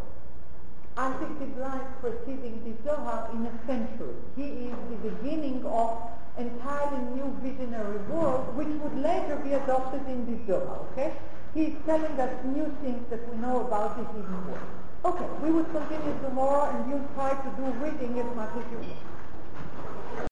Isaac the Blind preceding the Zohar in a century. He is the beginning of entirely new visionary world which would later be adopted in the Zohar, okay? He is telling us new things that we know about the hidden world. Okay, we will continue tomorrow and you try to do reading as much as you want.